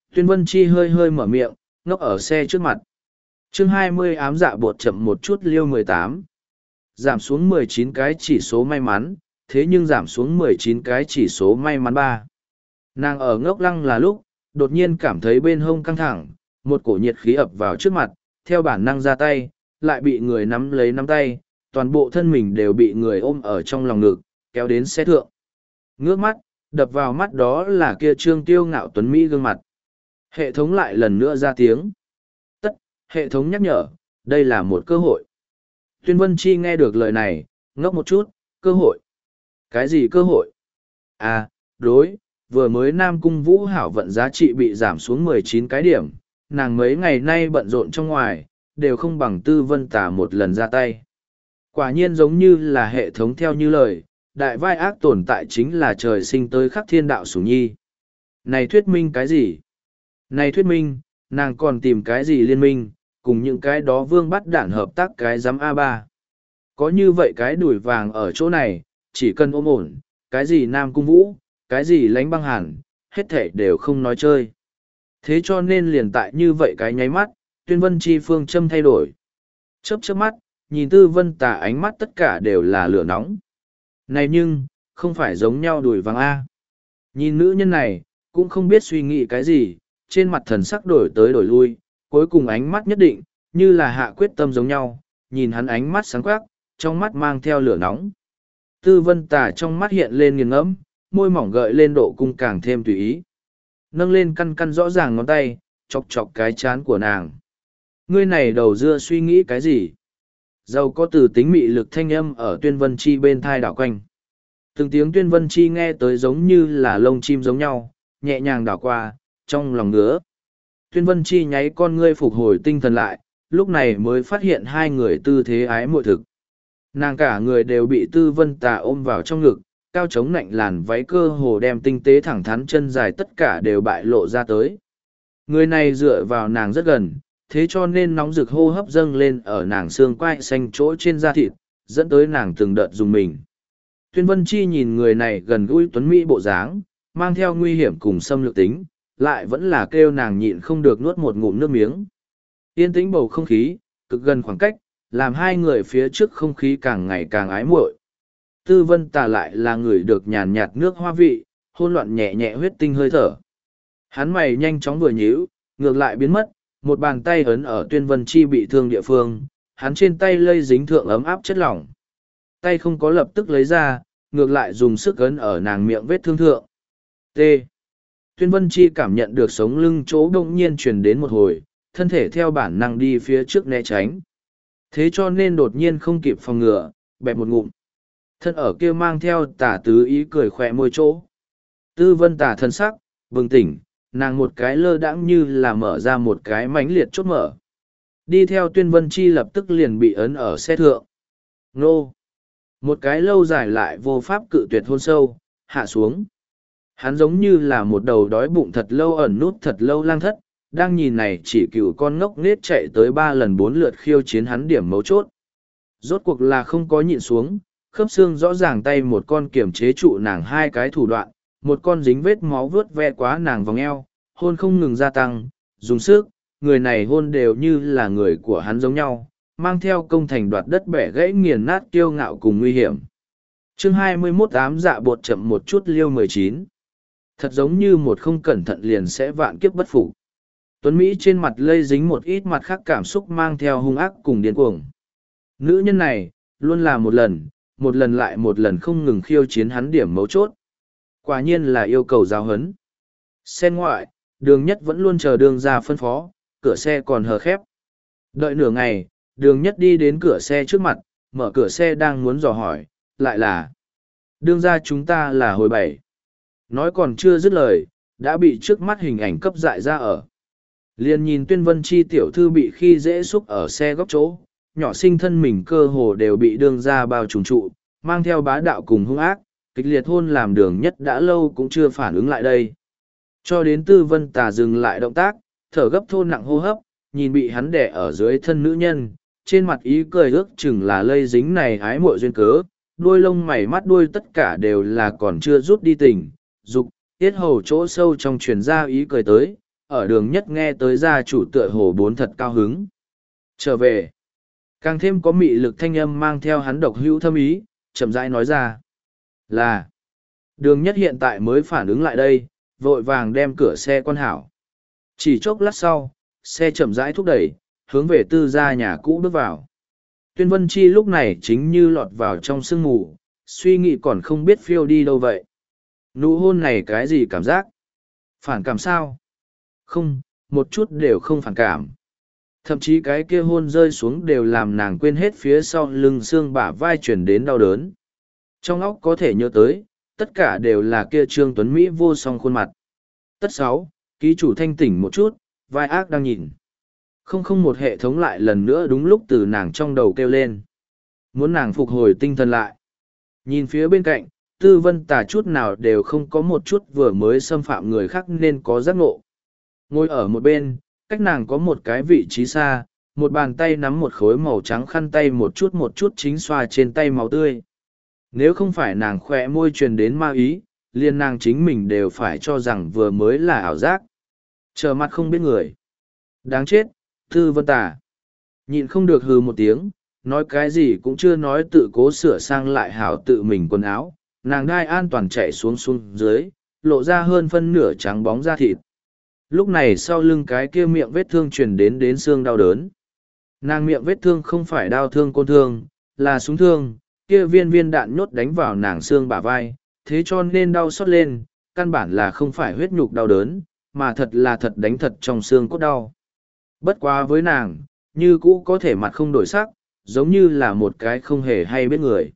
Tuyên Vân Chi hơi hơi mở miệng, ngốc ở xe trước mặt. Chương hai mươi ám dạ bột chậm một chút liêu mười tám. Giảm xuống mười chín cái chỉ số may mắn, thế nhưng giảm xuống mười chín cái chỉ số may mắn ba. Nàng ở ngốc lăng là lúc, đột nhiên cảm thấy bên hông căng thẳng, một cổ nhiệt khí ập vào trước mặt, theo bản năng ra tay, lại bị người nắm lấy nắm tay, toàn bộ thân mình đều bị người ôm ở trong lòng ngực, kéo đến xe thượng. Ngước mắt, đập vào mắt đó là kia trương tiêu ngạo tuấn Mỹ gương mặt. Hệ thống lại lần nữa ra tiếng. Tất, hệ thống nhắc nhở, đây là một cơ hội. Tuyên Vân Chi nghe được lời này, ngốc một chút, cơ hội. Cái gì cơ hội? À, đối, vừa mới Nam Cung Vũ hảo vận giá trị bị giảm xuống mười chín cái điểm, nàng mấy ngày nay bận rộn trong ngoài, đều không bằng Tư Vân Tà một lần ra tay. Quả nhiên giống như là hệ thống theo như lời, đại vai ác tồn tại chính là trời sinh tới khắc thiên đạo sủng nhi. Này thuyết minh cái gì? Này thuyết minh, nàng còn tìm cái gì liên minh, cùng những cái đó vương bắt đản hợp tác cái giám a ba. Có như vậy cái đùi vàng ở chỗ này, chỉ cần ôm ổn, cái gì Nam Cung Vũ, cái gì lánh băng hàn, hết thể đều không nói chơi. Thế cho nên liền tại như vậy cái nháy mắt, Tuyên Vân Chi phương châm thay đổi. Chớp chớp mắt, nhìn Tư Vân Tà ánh mắt tất cả đều là lửa nóng. Này nhưng, không phải giống nhau đùi vàng A. Nhìn nữ nhân này, cũng không biết suy nghĩ cái gì, trên mặt thần sắc đổi tới đổi lui, cuối cùng ánh mắt nhất định, như là hạ quyết tâm giống nhau, nhìn hắn ánh mắt sáng quắc, trong mắt mang theo lửa nóng. Tư Vân Tà trong mắt hiện lên nghiền ngẫm, môi mỏng gợi lên độ cung càng thêm tùy ý. Nâng lên căn căn rõ ràng ngón tay, chọc chọc cái chán của nàng. Ngươi này đầu dưa suy nghĩ cái gì? Giàu có từ tính mị lực thanh âm ở Tuyên Vân Chi bên thai đảo quanh. Từng tiếng Tuyên Vân Chi nghe tới giống như là lông chim giống nhau, nhẹ nhàng đảo qua, trong lòng ngứa. Tuyên Vân Chi nháy con ngươi phục hồi tinh thần lại, lúc này mới phát hiện hai người tư thế ái muội thực. Nàng cả người đều bị Tư Vân Tà ôm vào trong ngực, cao chống nạnh làn váy cơ hồ đem tinh tế thẳng thắn chân dài tất cả đều bại lộ ra tới. Người này dựa vào nàng rất gần, thế cho nên nóng rực hô hấp dâng lên ở nàng xương quai xanh chỗ trên da thịt, dẫn tới nàng từng đợt dùng mình. Tuyên Vân Chi nhìn người này gần gũi tuấn mỹ bộ dáng, mang theo nguy hiểm cùng xâm lược tính, lại vẫn là kêu nàng nhịn không được nuốt một ngụm nước miếng. Yên tĩnh bầu không khí, cực gần khoảng cách, làm hai người phía trước không khí càng ngày càng ái muội. Tư Vân Tà lại là người được nhàn nhạt nước hoa vị, hôn loạn nhẹ nhẹ huyết tinh hơi thở. Hắn mày nhanh chóng vừa nhíu, ngược lại biến mất, một bàn tay ấn ở Tuyên Vân Chi bị thương địa phương, hắn trên tay lây dính thượng ấm áp chất lỏng. Tay không có lập tức lấy ra, ngược lại dùng sức ấn ở nàng miệng vết thương thượng. T. Tuyên Vân Chi cảm nhận được sống lưng chỗ đông nhiên truyền đến một hồi, thân thể theo bản năng đi phía trước né tránh. Thế cho nên đột nhiên không kịp phòng ngừa, bẹp một ngụm. Thân ở kia mang theo tả tứ ý cười khỏe môi chỗ. Tư Vân Tà thân sắc, bừng tỉnh, nàng một cái lơ đãng như là mở ra một cái mánh liệt chốt mở. Đi theo Tuyên Vân Chi lập tức liền bị ấn ở xe thượng. Nô! Một cái lâu dài lại vô pháp cự tuyệt hôn sâu, hạ xuống. Hắn giống như là một đầu đói bụng thật lâu ẩn nút thật lâu lang thất, đang nhìn này chỉ cựu con ngốc nết chạy tới ba lần bốn lượt khiêu chiến hắn điểm mấu chốt. Rốt cuộc là không có nhịn xuống, khớp xương rõ ràng tay một con kiểm chế trụ nàng hai cái thủ đoạn, một con dính vết máu vướt ve quá nàng vòng eo, hôn không ngừng gia tăng, dùng sức, người này hôn đều như là người của hắn giống nhau, mang theo công thành đoạt đất bẻ gãy nghiền nát kiêu ngạo cùng nguy hiểm. Chương hai mươi mốt ám dạ bột chậm một chút liêu mười chín. Thật giống như một không cẩn thận liền sẽ vạn kiếp bất phục. Tuấn Mỹ trên mặt lây dính một ít mặt khác cảm xúc mang theo hung ác cùng điên cuồng. Nữ nhân này, luôn là một lần, một lần lại một lần không ngừng khiêu chiến hắn điểm mấu chốt. Quả nhiên là yêu cầu giáo hấn. Xe ngoại, đường nhất vẫn luôn chờ đường ra phân phó, cửa xe còn hờ khép. Đợi nửa ngày, đường nhất đi đến cửa xe trước mặt, mở cửa xe đang muốn dò hỏi, lại là đường ra chúng ta là hồi bảy. Nói còn chưa dứt lời, đã bị trước mắt hình ảnh cấp dại ra ở. Liền nhìn Tuyên Vân Chi tiểu thư bị khi dễ xúc ở xe góc chỗ, nhỏ sinh thân mình cơ hồ đều bị đường ra bao trùm trụ, mang theo bá đạo cùng hung ác, kịch liệt hôn làm đường nhất đã lâu cũng chưa phản ứng lại đây. Cho đến Tư Vân Tà dừng lại động tác, thở gấp thôn nặng hô hấp, nhìn bị hắn đẻ ở dưới thân nữ nhân, trên mặt ý cười ước chừng là lây dính này ái muội duyên cớ, đuôi lông mày mắt đuôi tất cả đều là còn chưa rút đi tình, dục, tiết hầu chỗ sâu trong truyền ra ý cười tới, ở đường nhất nghe tới gia chủ tựa hồ bốn thật cao hứng. Trở về, càng thêm có mị lực thanh âm mang theo hắn độc hữu thâm ý, chậm rãi nói ra. Là, đường nhất hiện tại mới phản ứng lại đây, vội vàng đem cửa xe quan hảo. Chỉ chốc lát sau, xe chậm rãi thúc đẩy, hướng về tư gia nhà cũ bước vào. Tuyên Vân Chi lúc này chính như lọt vào trong sương mù, suy nghĩ còn không biết phiêu đi đâu vậy. Nụ hôn này cái gì cảm giác? Phản cảm sao? Không, một chút đều không phản cảm. Thậm chí cái kia hôn rơi xuống đều làm nàng quên hết phía sau lưng xương bả vai chuyển đến đau đớn. Trong óc có thể nhớ tới, tất cả đều là kia Trương Tuấn Mỹ vô song khuôn mặt. Tất sáu, ký chủ thanh tỉnh một chút, vai ác đang nhìn. Không không một hệ thống lại lần nữa đúng lúc từ nàng trong đầu kêu lên. Muốn nàng phục hồi tinh thần lại. Nhìn phía bên cạnh, Tư Vân Tà chút nào đều không có một chút vừa mới xâm phạm người khác nên có giác ngộ. Ngồi ở một bên, cách nàng có một cái vị trí xa, một bàn tay nắm một khối màu trắng khăn tay một chút một chút chính xoa trên tay máu tươi. Nếu không phải nàng khỏe môi truyền đến ma ý, liền nàng chính mình đều phải cho rằng vừa mới là ảo giác. Trở mặt không biết người. Đáng chết, Tư Vân Tà. Nhịn không được hừ một tiếng, nói cái gì cũng chưa nói tự cố sửa sang lại hảo tự mình quần áo. Nàng đai an toàn chạy xuống xuống dưới, lộ ra hơn phân nửa trắng bóng da thịt. Lúc này sau lưng cái kia miệng vết thương truyền đến đến xương đau đớn. Nàng miệng vết thương không phải đau thương côn thương, là súng thương, kia viên viên đạn nhốt đánh vào nàng xương bả vai, thế cho nên đau xót lên, căn bản là không phải huyết nhục đau đớn, mà thật là thật đánh thật trong xương cốt đau. Bất quá với nàng, như cũ có thể mặt không đổi sắc, giống như là một cái không hề hay biết người.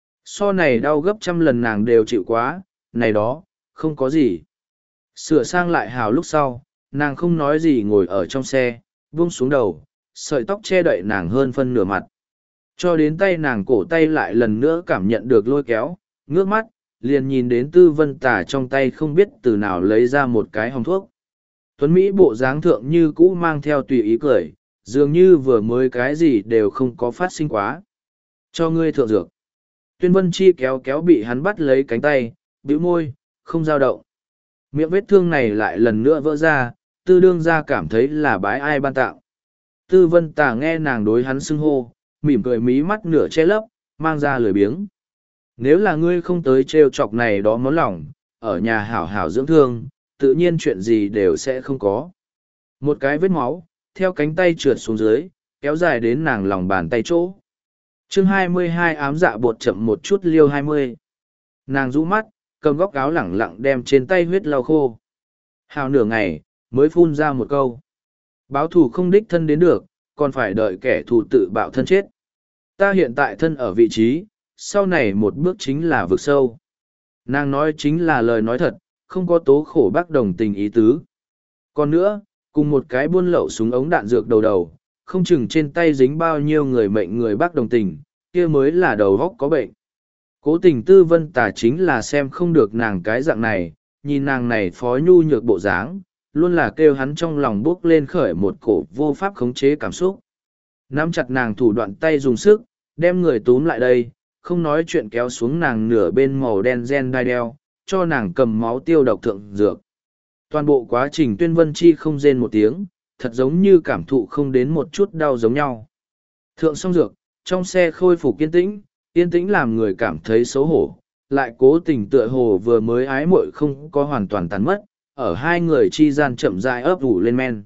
So này đau gấp trăm lần nàng đều chịu quá, này đó, không có gì. Sửa sang lại hào lúc sau, nàng không nói gì ngồi ở trong xe, buông xuống đầu, sợi tóc che đậy nàng hơn phân nửa mặt. Cho đến tay nàng cổ tay lại lần nữa cảm nhận được lôi kéo, ngước mắt, liền nhìn đến Tư Vân Tà trong tay không biết từ nào lấy ra một cái hồng thuốc. Tuấn Mỹ bộ dáng thượng như cũ mang theo tùy ý cười, dường như vừa mới cái gì đều không có phát sinh quá. Cho ngươi thượng dược. Tuyên Vân Chi kéo kéo bị hắn bắt lấy cánh tay, bĩu môi, không dao động. Miệng vết thương này lại lần nữa vỡ ra, tư đương ra cảm thấy là bái ai ban tạo. Tư Vân Tà nghe nàng đối hắn xưng hô, mỉm cười mí mắt nửa che lấp, mang ra lười biếng. Nếu là ngươi không tới trêu chọc này đó món lòng, ở nhà hảo hảo dưỡng thương, tự nhiên chuyện gì đều sẽ không có. Một cái vết máu, theo cánh tay trượt xuống dưới, kéo dài đến nàng lòng bàn tay chỗ. chương hai mươi hai ám dạ bột chậm một chút liêu hai mươi. Nàng rũ mắt, cầm góc áo lẳng lặng đem trên tay huyết lau khô. Hào nửa ngày, mới phun ra một câu. Báo thù không đích thân đến được, còn phải đợi kẻ thù tự bạo thân chết. Ta hiện tại thân ở vị trí, sau này một bước chính là vực sâu. Nàng nói chính là lời nói thật, không có tố khổ bác đồng tình ý tứ. Còn nữa, cùng một cái buôn lậu súng ống đạn dược đầu đầu, không chừng trên tay dính bao nhiêu người mệnh người bác đồng tình, kia mới là đầu góc có bệnh. Cố tình Tư Vân Tà chính là xem không được nàng cái dạng này, nhìn nàng này phó nhu nhược bộ dáng, luôn là kêu hắn trong lòng bước lên khởi một cổ vô pháp khống chế cảm xúc. Nắm chặt nàng thủ đoạn tay dùng sức, đem người túm lại đây, không nói chuyện kéo xuống nàng nửa bên màu đen gen đai đeo, cho nàng cầm máu tiêu độc thượng dược. Toàn bộ quá trình Tuyên Vân Chi không rên một tiếng, thật giống như cảm thụ không đến một chút đau giống nhau. Thượng xong dược, trong xe khôi phục yên tĩnh, yên tĩnh làm người cảm thấy xấu hổ, lại cố tình tựa hồ vừa mới ái muội không có hoàn toàn tàn mất, ở hai người chi gian chậm rãi ấp ủ lên men.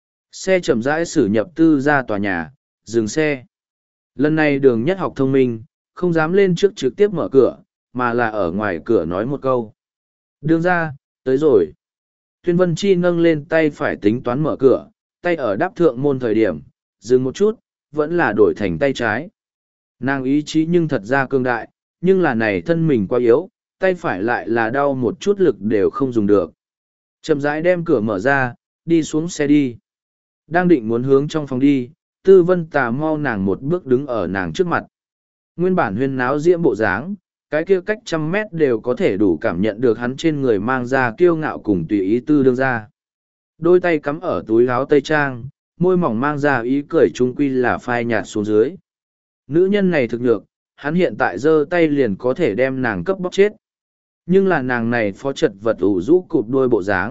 Xe chậm rãi xử nhập tư ra tòa nhà, dừng xe. Lần này đường nhất học thông minh, không dám lên trước trực tiếp mở cửa, mà là ở ngoài cửa nói một câu. Đường ra, tới rồi. Tuyên Vân Chi nâng lên tay phải tính toán mở cửa, tay ở đáp thượng môn thời điểm, dừng một chút, vẫn là đổi thành tay trái. Nàng ý chí nhưng thật ra cương đại, nhưng là này thân mình quá yếu, tay phải lại là đau một chút lực đều không dùng được. Chậm rãi đem cửa mở ra, đi xuống xe đi. Đang định muốn hướng trong phòng đi, Tư Vân Tà mau nàng một bước đứng ở nàng trước mặt. Nguyên bản huyên náo diễm bộ dáng, cái kia cách trăm mét đều có thể đủ cảm nhận được hắn trên người mang ra kiêu ngạo cùng tùy ý tư đương ra. Đôi tay cắm ở túi áo tây trang, môi mỏng mang ra ý cười trung quy là phai nhạt xuống dưới. Nữ nhân này thực nhược, hắn hiện tại giơ tay liền có thể đem nàng cấp bóc chết. Nhưng là nàng này phó trật vật ủ rũ cụp đôi bộ dáng,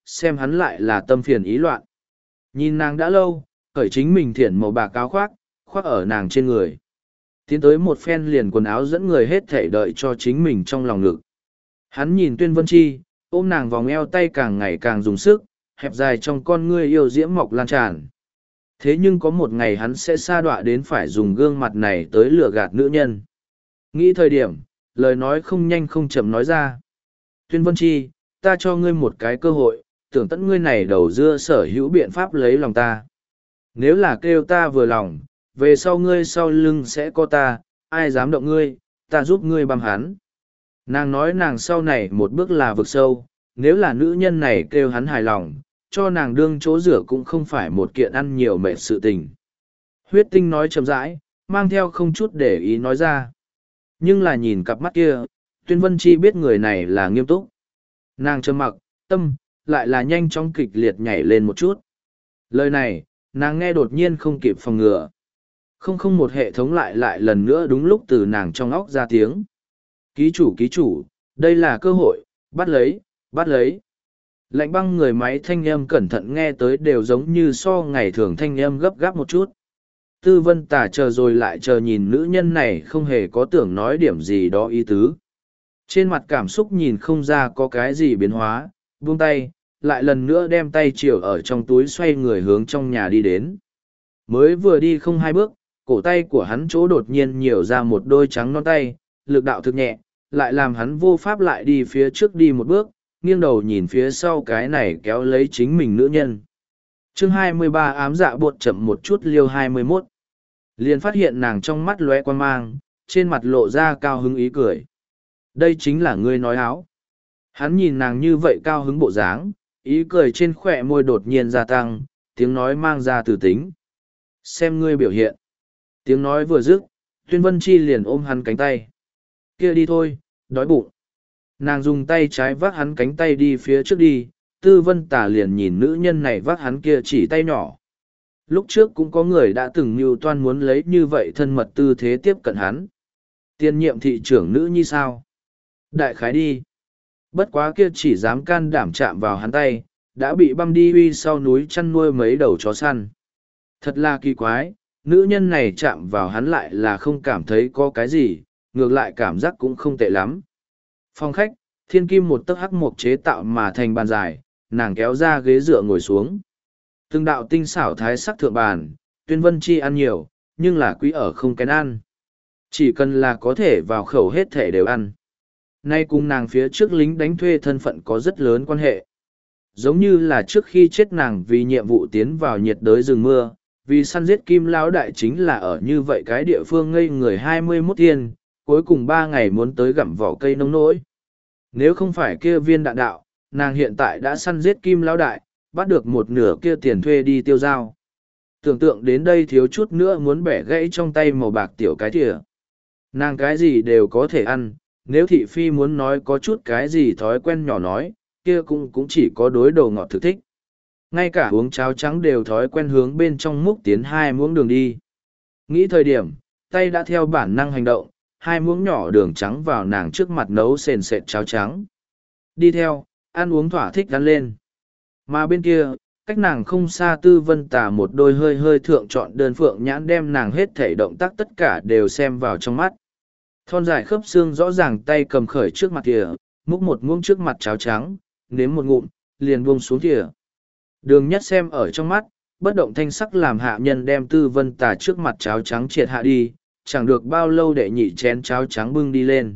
xem hắn lại là tâm phiền ý loạn. Nhìn nàng đã lâu, khởi chính mình thiển màu bạc áo khoác, khoác ở nàng trên người. Tiến tới một phen liền quần áo dẫn người hết thể đợi cho chính mình trong lòng ngực. Hắn nhìn Tuyên Vân Chi, ôm nàng vòng eo tay càng ngày càng dùng sức, hẹp dài trong con ngươi yêu diễm mọc lan tràn. Thế nhưng có một ngày hắn sẽ sa đọa đến phải dùng gương mặt này tới lừa gạt nữ nhân. Nghĩ thời điểm, lời nói không nhanh không chậm nói ra. Tuyên Vân Chi, ta cho ngươi một cái cơ hội, tưởng tận ngươi này đầu dưa sở hữu biện pháp lấy lòng ta. Nếu là kêu ta vừa lòng, về sau ngươi sau lưng sẽ có ta, ai dám động ngươi, ta giúp ngươi băm hắn. Nàng nói nàng sau này một bước là vực sâu, nếu là nữ nhân này kêu hắn hài lòng, cho nàng đương chỗ rửa cũng không phải một kiện ăn nhiều mệt sự tình. Huyết Tinh nói chậm rãi, mang theo không chút để ý nói ra. Nhưng là nhìn cặp mắt kia, Tuyên Vân Chi biết người này là nghiêm túc. Nàng trầm mặc, tâm, lại là nhanh chóng kịch liệt nhảy lên một chút. Lời này, nàng nghe đột nhiên không kịp phòng ngừa. Không không một hệ thống lại lại lần nữa đúng lúc từ nàng trong óc ra tiếng. Ký chủ ký chủ, đây là cơ hội, bắt lấy, bắt lấy. Lạnh băng người máy thanh âm cẩn thận nghe tới đều giống như so ngày thường thanh âm gấp gáp một chút. Tư Vân Tà chờ rồi lại chờ nhìn nữ nhân này không hề có tưởng nói điểm gì đó ý tứ. Trên mặt cảm xúc nhìn không ra có cái gì biến hóa, buông tay, lại lần nữa đem tay chiều ở trong túi xoay người hướng trong nhà đi đến. Mới vừa đi không hai bước, cổ tay của hắn chỗ đột nhiên nhiều ra một đôi trắng non tay, lực đạo thực nhẹ, lại làm hắn vô pháp lại đi phía trước đi một bước, nghiêng đầu nhìn phía sau cái này kéo lấy chính mình nữ nhân. Chương hai mươi ba ám dạ bột chậm một chút liêu hai mươi mốt. Liền phát hiện nàng trong mắt lóe quan mang, trên mặt lộ ra cao hứng ý cười. Đây chính là ngươi nói áo. Hắn nhìn nàng như vậy cao hứng bộ dáng, ý cười trên khỏe môi đột nhiên gia tăng, tiếng nói mang ra từ tính. Xem ngươi biểu hiện. Tiếng nói vừa dứt, Tuyên Vân Chi liền ôm hắn cánh tay. Kia đi thôi, đói bụng. Nàng dùng tay trái vác hắn cánh tay đi phía trước đi, Tư Vân Tà liền nhìn nữ nhân này vác hắn kia chỉ tay nhỏ. Lúc trước cũng có người đã từng mưu toan muốn lấy như vậy thân mật tư thế tiếp cận hắn. Tiên nhiệm thị trưởng nữ như sao? Đại khái đi. Bất quá kia chỉ dám can đảm chạm vào hắn tay, đã bị băm đi uy sau núi chăn nuôi mấy đầu chó săn. Thật là kỳ quái, nữ nhân này chạm vào hắn lại là không cảm thấy có cái gì, ngược lại cảm giác cũng không tệ lắm. Phòng khách, thiên kim một tấc hắc mộc chế tạo mà thành bàn dài, nàng kéo ra ghế dựa ngồi xuống. Từng đạo tinh xảo thái sắc thượng bàn, Tuyên Vân Chi ăn nhiều, nhưng là quý ở không kén ăn. Chỉ cần là có thể vào khẩu hết thể đều ăn. Nay cùng nàng phía trước lính đánh thuê thân phận có rất lớn quan hệ. Giống như là trước khi chết nàng vì nhiệm vụ tiến vào nhiệt đới rừng mưa, vì săn giết kim lão đại chính là ở như vậy cái địa phương ngây người hai mươi mốt thiên, cuối cùng ba ngày muốn tới gặm vỏ cây nông nỗi. Nếu không phải kia viên đạn đạo, nàng hiện tại đã săn giết kim lão đại, bắt được một nửa kia tiền thuê đi tiêu dao. Tưởng tượng đến đây thiếu chút nữa muốn bẻ gãy trong tay màu bạc tiểu cái thìa. Nàng cái gì đều có thể ăn, nếu thị phi muốn nói có chút cái gì thói quen nhỏ nói, kia cũng cũng chỉ có đối đồ ngọt thực thích. Ngay cả uống cháo trắng đều thói quen hướng bên trong múc tiến hai muỗng đường đi. Nghĩ thời điểm, tay đã theo bản năng hành động, hai muỗng nhỏ đường trắng vào nàng trước mặt nấu sền sệt cháo trắng. Đi theo, ăn uống thỏa thích ăn lên. Mà bên kia, cách nàng không xa Tư Vân Tà một đôi hơi hơi thượng chọn đơn phượng nhãn đem nàng hết thể động tác tất cả đều xem vào trong mắt. Thon dài khớp xương rõ ràng tay cầm khởi trước mặt thìa, múc một muỗng trước mặt cháo trắng, nếm một ngụm, liền buông xuống thìa. Đường nhất xem ở trong mắt, bất động thanh sắc làm hạ nhân đem Tư Vân Tà trước mặt cháo trắng triệt hạ đi, chẳng được bao lâu để nhị chén cháo trắng bưng đi lên.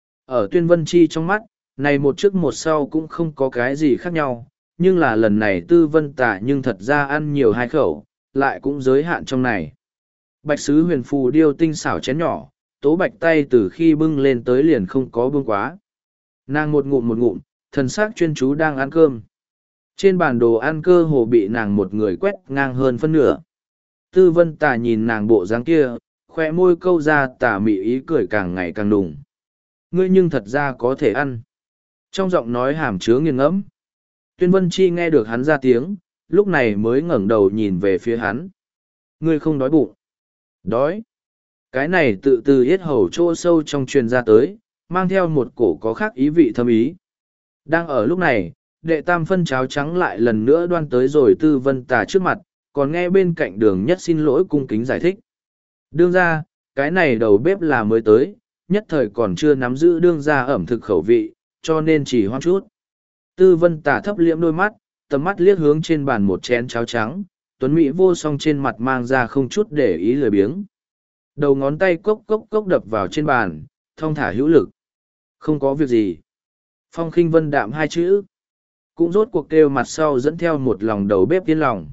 Ở Tuyên Vân Chi trong mắt, này một trước một sau cũng không có cái gì khác nhau, nhưng là lần này Tư Vân Tà nhưng thật ra ăn nhiều hai khẩu, lại cũng giới hạn trong này. Bạch sứ huyền phù điêu tinh xảo chén nhỏ, tố bạch tay từ khi bưng lên tới liền không có bưng quá. Nàng một ngụm một ngụm, thần sắc chuyên chú đang ăn cơm. Trên bản đồ ăn cơ hồ bị nàng một người quét ngang hơn phân nửa. Tư Vân Tà nhìn nàng bộ dáng kia, khoe môi câu ra tà mị ý cười càng ngày càng đùng. Ngươi nhưng thật ra có thể ăn. Trong giọng nói hàm chứa nghiền ngẫm. Tuyên Vân Chi nghe được hắn ra tiếng, lúc này mới ngẩng đầu nhìn về phía hắn. Ngươi không đói bụng. Đói. Cái này tự từ yết hầu chỗ sâu trong truyền ra tới, mang theo một cổ có khác ý vị thâm ý. Đang ở lúc này, đệ tam phân cháo trắng lại lần nữa đoan tới rồi Tư Vân Tà trước mặt, còn nghe bên cạnh đường nhất xin lỗi cung kính giải thích. Đương ra, cái này đầu bếp là mới tới, nhất thời còn chưa nắm giữ đương ra ẩm thực khẩu vị, cho nên chỉ hoang chút. Tư Vân Tà thấp liễm đôi mắt, tầm mắt liếc hướng trên bàn một chén cháo trắng, tuấn mỹ vô song trên mặt mang ra không chút để ý lười biếng. Đầu ngón tay cốc cốc cốc đập vào trên bàn, thong thả hữu lực. Không có việc gì. Phong khinh vân đạm hai chữ. Cũng rốt cuộc kêu mặt sau dẫn theo một lòng đầu bếp yên lòng.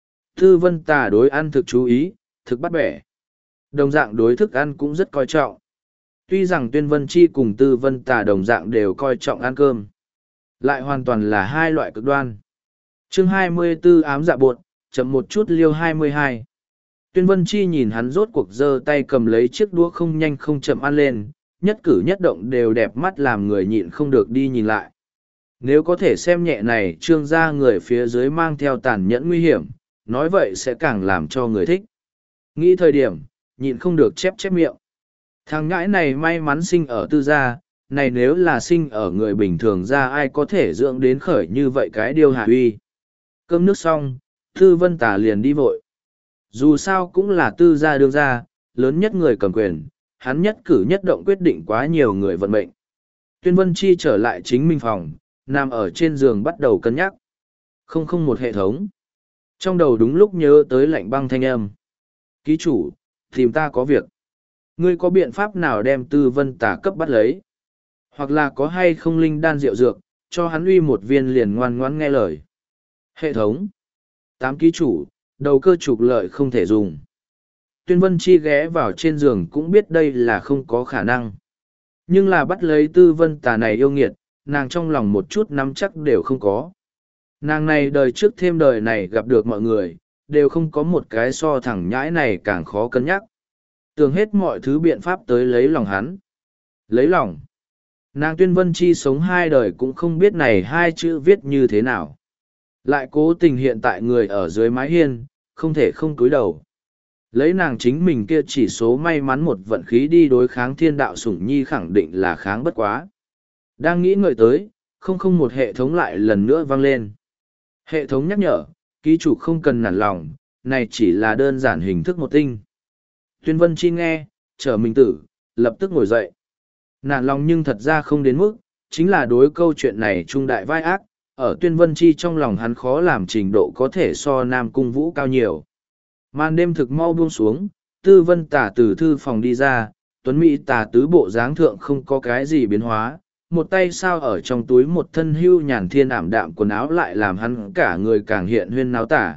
Tư Vân Tà đối ăn thực chú ý, thực bắt bẻ. Đồng dạng đối thức ăn cũng rất coi trọng. Tuy rằng Tuyên Vân Chi cùng Tư Vân Tà đồng dạng đều coi trọng ăn cơm. Lại hoàn toàn là hai loại cực đoan. Chương hai mươi tư ám dạ bột, chậm một chút liêu hai mươi hai. Tuyên Vân Chi nhìn hắn rốt cuộc giơ tay cầm lấy chiếc đũa không nhanh không chậm ăn lên, nhất cử nhất động đều đẹp mắt làm người nhịn không được đi nhìn lại. Nếu có thể xem nhẹ này trương ra người phía dưới mang theo tàn nhẫn nguy hiểm, nói vậy sẽ càng làm cho người thích. Nghĩ thời điểm, nhịn không được chép chép miệng. Thằng ngãi này may mắn sinh ở tư gia, này nếu là sinh ở người bình thường ra ai có thể dưỡng đến khởi như vậy cái điều hạ uy. Cơm nước xong, Tư Vân Tà liền đi vội. Dù sao cũng là tư gia đương gia, lớn nhất người cầm quyền, hắn nhất cử nhất động quyết định quá nhiều người vận mệnh. Tuyên Vân Chi trở lại chính mình phòng, nằm ở trên giường bắt đầu cân nhắc. Không không một hệ thống. Trong đầu đúng lúc nhớ tới lạnh băng thanh âm. Ký chủ, tìm ta có việc. Ngươi có biện pháp nào đem Tư Vân Tà cấp bắt lấy? Hoặc là có hay không linh đan rượu dược, cho hắn uy một viên liền ngoan ngoãn nghe lời. Hệ thống. Tám ký chủ, đầu cơ trục lợi không thể dùng. Tuyên Vân Chi ghé vào trên giường cũng biết đây là không có khả năng. Nhưng là bắt lấy Tư Vân Tà này yêu nghiệt, nàng trong lòng một chút nắm chắc đều không có. Nàng này đời trước thêm đời này gặp được mọi người, đều không có một cái so thẳng nhãi này càng khó cân nhắc. Tưởng hết mọi thứ biện pháp tới lấy lòng hắn. Lấy lòng. Nàng Tuyên Vân Chi sống hai đời cũng không biết này hai chữ viết như thế nào. Lại cố tình hiện tại người ở dưới mái hiên, không thể không cúi đầu. Lấy nàng chính mình kia chỉ số may mắn một vận khí đi đối kháng thiên đạo sủng nhi khẳng định là kháng bất quá. Đang nghĩ ngợi tới, không không một hệ thống lại lần nữa vang lên. Hệ thống nhắc nhở, ký chủ không cần nản lòng, này chỉ là đơn giản hình thức một tinh. Tuyên Vân Chi nghe, trở mình tử, lập tức ngồi dậy. Nản lòng nhưng thật ra không đến mức, chính là đối câu chuyện này trung đại vai ác, ở Tuyên Vân Chi trong lòng hắn khó làm trình độ có thể so Nam Cung Vũ cao nhiều. Màn đêm thực mau buông xuống, Tư Vân Tà từ thư phòng đi ra, Tuấn Mỹ tà tứ bộ dáng thượng không có cái gì biến hóa, một tay sao ở trong túi một thân hưu nhàn thiên ảm đạm quần áo lại làm hắn cả người càng hiện huyên náo tả.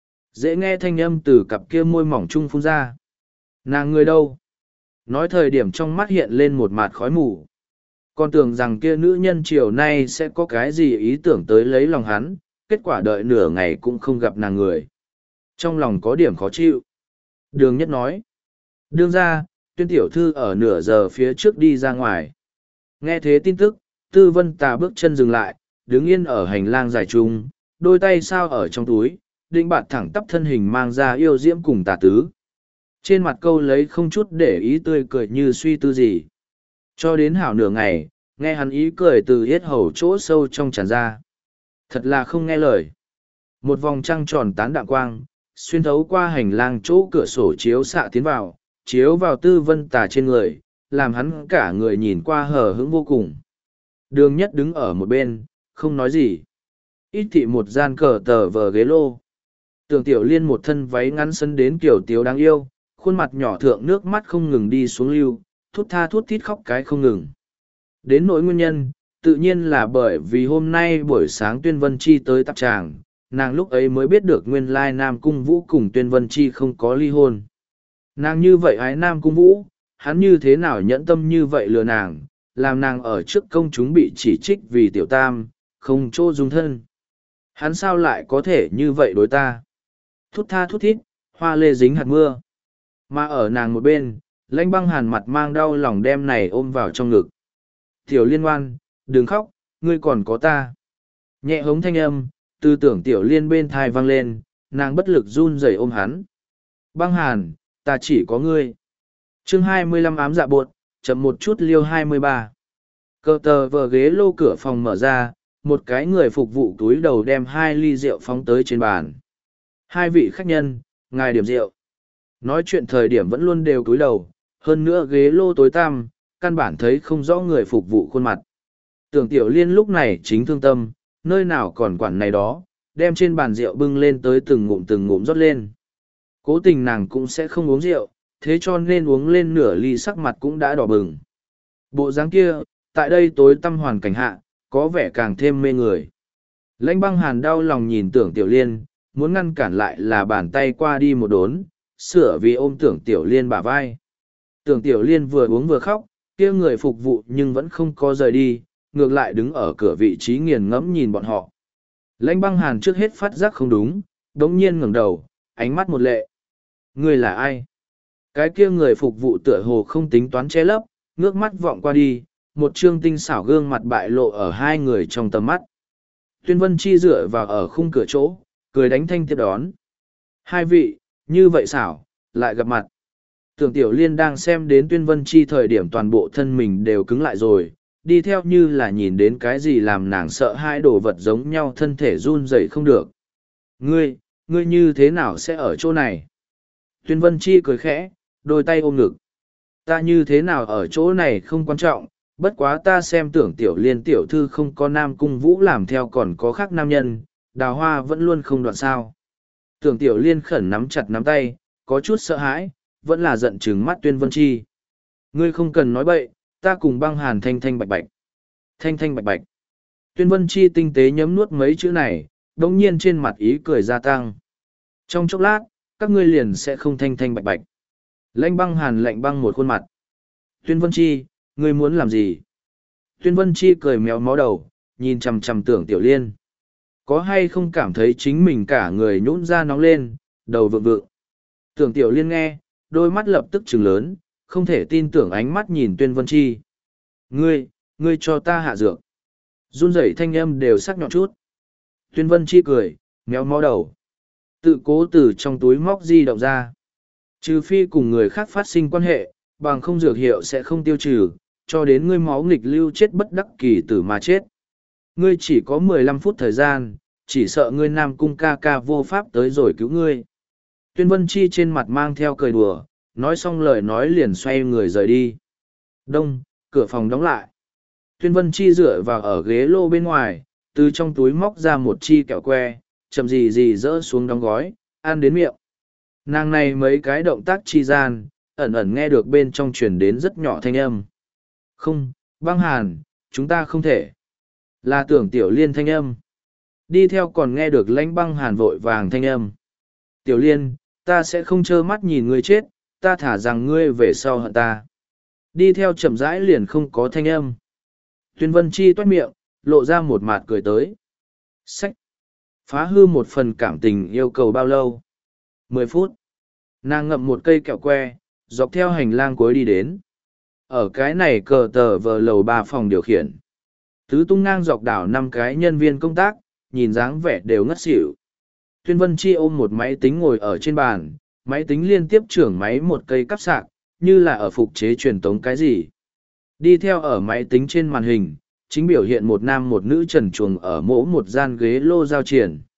Dễ nghe thanh âm từ cặp kia môi mỏng trung phun ra. Nàng người đâu? Nói thời điểm trong mắt hiện lên một mạt khói mù. Còn tưởng rằng kia nữ nhân chiều nay sẽ có cái gì ý tưởng tới lấy lòng hắn, kết quả đợi nửa ngày cũng không gặp nàng người. Trong lòng có điểm khó chịu. Đường Nhất nói. Đương ra, Tuyên tiểu thư ở nửa giờ phía trước đi ra ngoài. Nghe thế tin tức, Tư Vân Tà bước chân dừng lại, đứng yên ở hành lang dài trung, đôi tay sao ở trong túi, định bạt thẳng tắp thân hình mang ra yêu diễm cùng tà tứ. Trên mặt câu lấy không chút để ý tươi cười như suy tư gì. Cho đến hảo nửa ngày, nghe hắn ý cười từ yết hầu chỗ sâu trong tràn ra. Thật là không nghe lời. Một vòng trăng tròn tán đạm quang, xuyên thấu qua hành lang chỗ cửa sổ chiếu xạ tiến vào, chiếu vào Tư Vân Tà trên người, làm hắn cả người nhìn qua hờ hững vô cùng. Đường Nhất đứng ở một bên, không nói gì. Ít thị một gian cờ tờ vờ ghế lô. Tưởng Tiểu Liên một thân váy ngắn sân đến kiểu tiếu đáng yêu, khuôn mặt nhỏ thượng nước mắt không ngừng đi xuống lưu, thút tha thút thít khóc cái không ngừng. Đến nỗi nguyên nhân, tự nhiên là bởi vì hôm nay buổi sáng Tuyên Vân Chi tới tạp tràng, nàng lúc ấy mới biết được nguyên lai Nam Cung Vũ cùng Tuyên Vân Chi không có ly hôn. Nàng như vậy ái Nam Cung Vũ, hắn như thế nào nhẫn tâm như vậy lừa nàng, làm nàng ở trước công chúng bị chỉ trích vì tiểu tam, không chỗ dung thân. Hắn sao lại có thể như vậy đối ta? Thút tha thút thít, hoa lê dính hạt mưa. Mà ở nàng một bên, Lãnh Băng Hàn mặt mang đau lòng đem này ôm vào trong ngực. Tiểu Liên ngoan, đừng khóc, ngươi còn có ta. Nhẹ hống thanh âm, tư tưởng Tiểu Liên bên thai vang lên, nàng bất lực run rẩy ôm hắn. Băng Hàn, ta chỉ có ngươi. Chương hai mươi lăm ám dạ bột, chậm một chút liêu hai mươi ba. Cờ tờ vờ ghế lô cửa phòng mở ra, một cái người phục vụ túi đầu đem hai ly rượu phóng tới trên bàn. Hai vị khách nhân, ngài điểm rượu. Nói chuyện thời điểm vẫn luôn đều túi đầu, hơn nữa ghế lô tối tăm, căn bản thấy không rõ người phục vụ khuôn mặt. Tưởng Tiểu Liên lúc này chính thương tâm, nơi nào còn quản này đó, đem trên bàn rượu bưng lên tới từng ngụm từng ngụm rót lên. Cố tình nàng cũng sẽ không uống rượu, thế cho nên uống lên nửa ly sắc mặt cũng đã đỏ bừng. Bộ dáng kia, tại đây tối tăm hoàn cảnh hạ, có vẻ càng thêm mê người. Lãnh Băng Hàn đau lòng nhìn Tưởng Tiểu Liên, muốn ngăn cản lại là bàn tay qua đi một đốn, sửa vì ôm Tưởng Tiểu Liên bả vai. Tưởng Tiểu Liên vừa uống vừa khóc, kia người phục vụ nhưng vẫn không có rời đi, ngược lại đứng ở cửa vị trí nghiền ngẫm nhìn bọn họ. Lãnh Băng Hàn trước hết phát giác không đúng, đống nhiên ngẩng đầu, ánh mắt một lệ. Người là ai? Cái kia người phục vụ tựa hồ không tính toán che lấp, ngước mắt vọng qua đi, một trương tinh xảo gương mặt bại lộ ở hai người trong tầm mắt. Tuyên Vân Chi dựa vào ở khung cửa chỗ, cười đánh thanh tiếp đón. Hai vị, như vậy xảo, lại gặp mặt. Tưởng Tiểu Liên đang xem đến Tuyên Vân Chi thời điểm toàn bộ thân mình đều cứng lại rồi, đi theo như là nhìn đến cái gì làm nàng sợ hai đồ vật giống nhau thân thể run rẩy không được. Ngươi, ngươi như thế nào sẽ ở chỗ này? Tuyên Vân Chi cười khẽ, đôi tay ôm ngực. Ta như thế nào ở chỗ này không quan trọng, bất quá ta xem Tưởng Tiểu Liên tiểu thư không có nam cung vũ làm theo còn có khác nam nhân, đào hoa vẫn luôn không đoạn sao. Tưởng Tiểu Liên khẩn nắm chặt nắm tay, có chút sợ hãi, vẫn là giận trừng mắt Tuyên Vân Chi. Ngươi không cần nói bậy, ta cùng Băng Hàn thanh thanh bạch bạch. Thanh thanh bạch bạch. Tuyên Vân Chi tinh tế nhấm nuốt mấy chữ này, đồng nhiên trên mặt ý cười gia tăng. Trong chốc lát, các ngươi liền sẽ không thanh thanh bạch bạch. Lãnh Băng Hàn lạnh băng một khuôn mặt. Tuyên Vân Chi, ngươi muốn làm gì? Tuyên Vân Chi cười méo mó đầu, nhìn chằm chằm Tưởng Tiểu Liên. Có hay không cảm thấy chính mình cả người nhũn ra nóng lên, đầu vượng vượng. Tưởng Tiểu Liên nghe, đôi mắt lập tức trừng lớn, không thể tin tưởng ánh mắt nhìn Tuyên Vân Chi. Ngươi, ngươi cho ta hạ dược. Run rẩy thanh âm đều sắc nhọn chút. Tuyên Vân Chi cười, méo mó đầu. Tự cố từ trong túi móc di động ra. Trừ phi cùng người khác phát sinh quan hệ, bằng không dược hiệu sẽ không tiêu trừ, cho đến ngươi máu nghịch lưu chết bất đắc kỳ tử mà chết. Ngươi chỉ có mười lăm phút thời gian, chỉ sợ ngươi Nam Cung ca ca vô pháp tới rồi cứu ngươi. Tuyên Vân Chi trên mặt mang theo cười đùa, nói xong lời nói liền xoay người rời đi. Đông, cửa phòng đóng lại. Tuyên Vân Chi dựa vào ở ghế lô bên ngoài, từ trong túi móc ra một chi kẹo que, chậm gì gì rỡ xuống đóng gói, ăn đến miệng. Nàng này mấy cái động tác chi gian, ẩn ẩn nghe được bên trong truyền đến rất nhỏ thanh âm. Không, Băng Hàn, chúng ta không thể. Là Tưởng Tiểu Liên thanh âm. Đi theo còn nghe được Lãnh Băng Hàn vội vàng thanh âm. Tiểu Liên, ta sẽ không trơ mắt nhìn ngươi chết, ta thả rằng ngươi về sau hận ta. Đi theo chậm rãi liền không có thanh âm. Tuyên Vân Chi toát miệng, lộ ra một mặt cười tới. Sách. Phá hư một phần cảm tình yêu cầu bao lâu? Mười phút. Nàng ngậm một cây kẹo que, dọc theo hành lang cuối đi đến. Ở cái này cờ tờ vờ lầu ba phòng điều khiển. Tứ tung ngang dọc đảo năm cái nhân viên công tác, nhìn dáng vẻ đều ngất xỉu. Tuyên Vân Chi ôm một máy tính ngồi ở trên bàn, máy tính liên tiếp trưởng máy một cây cắp sạc, như là ở phục chế truyền tống cái gì. Đi theo ở máy tính trên màn hình, chính biểu hiện một nam một nữ trần truồng ở mỗi một gian ghế lô giao triển.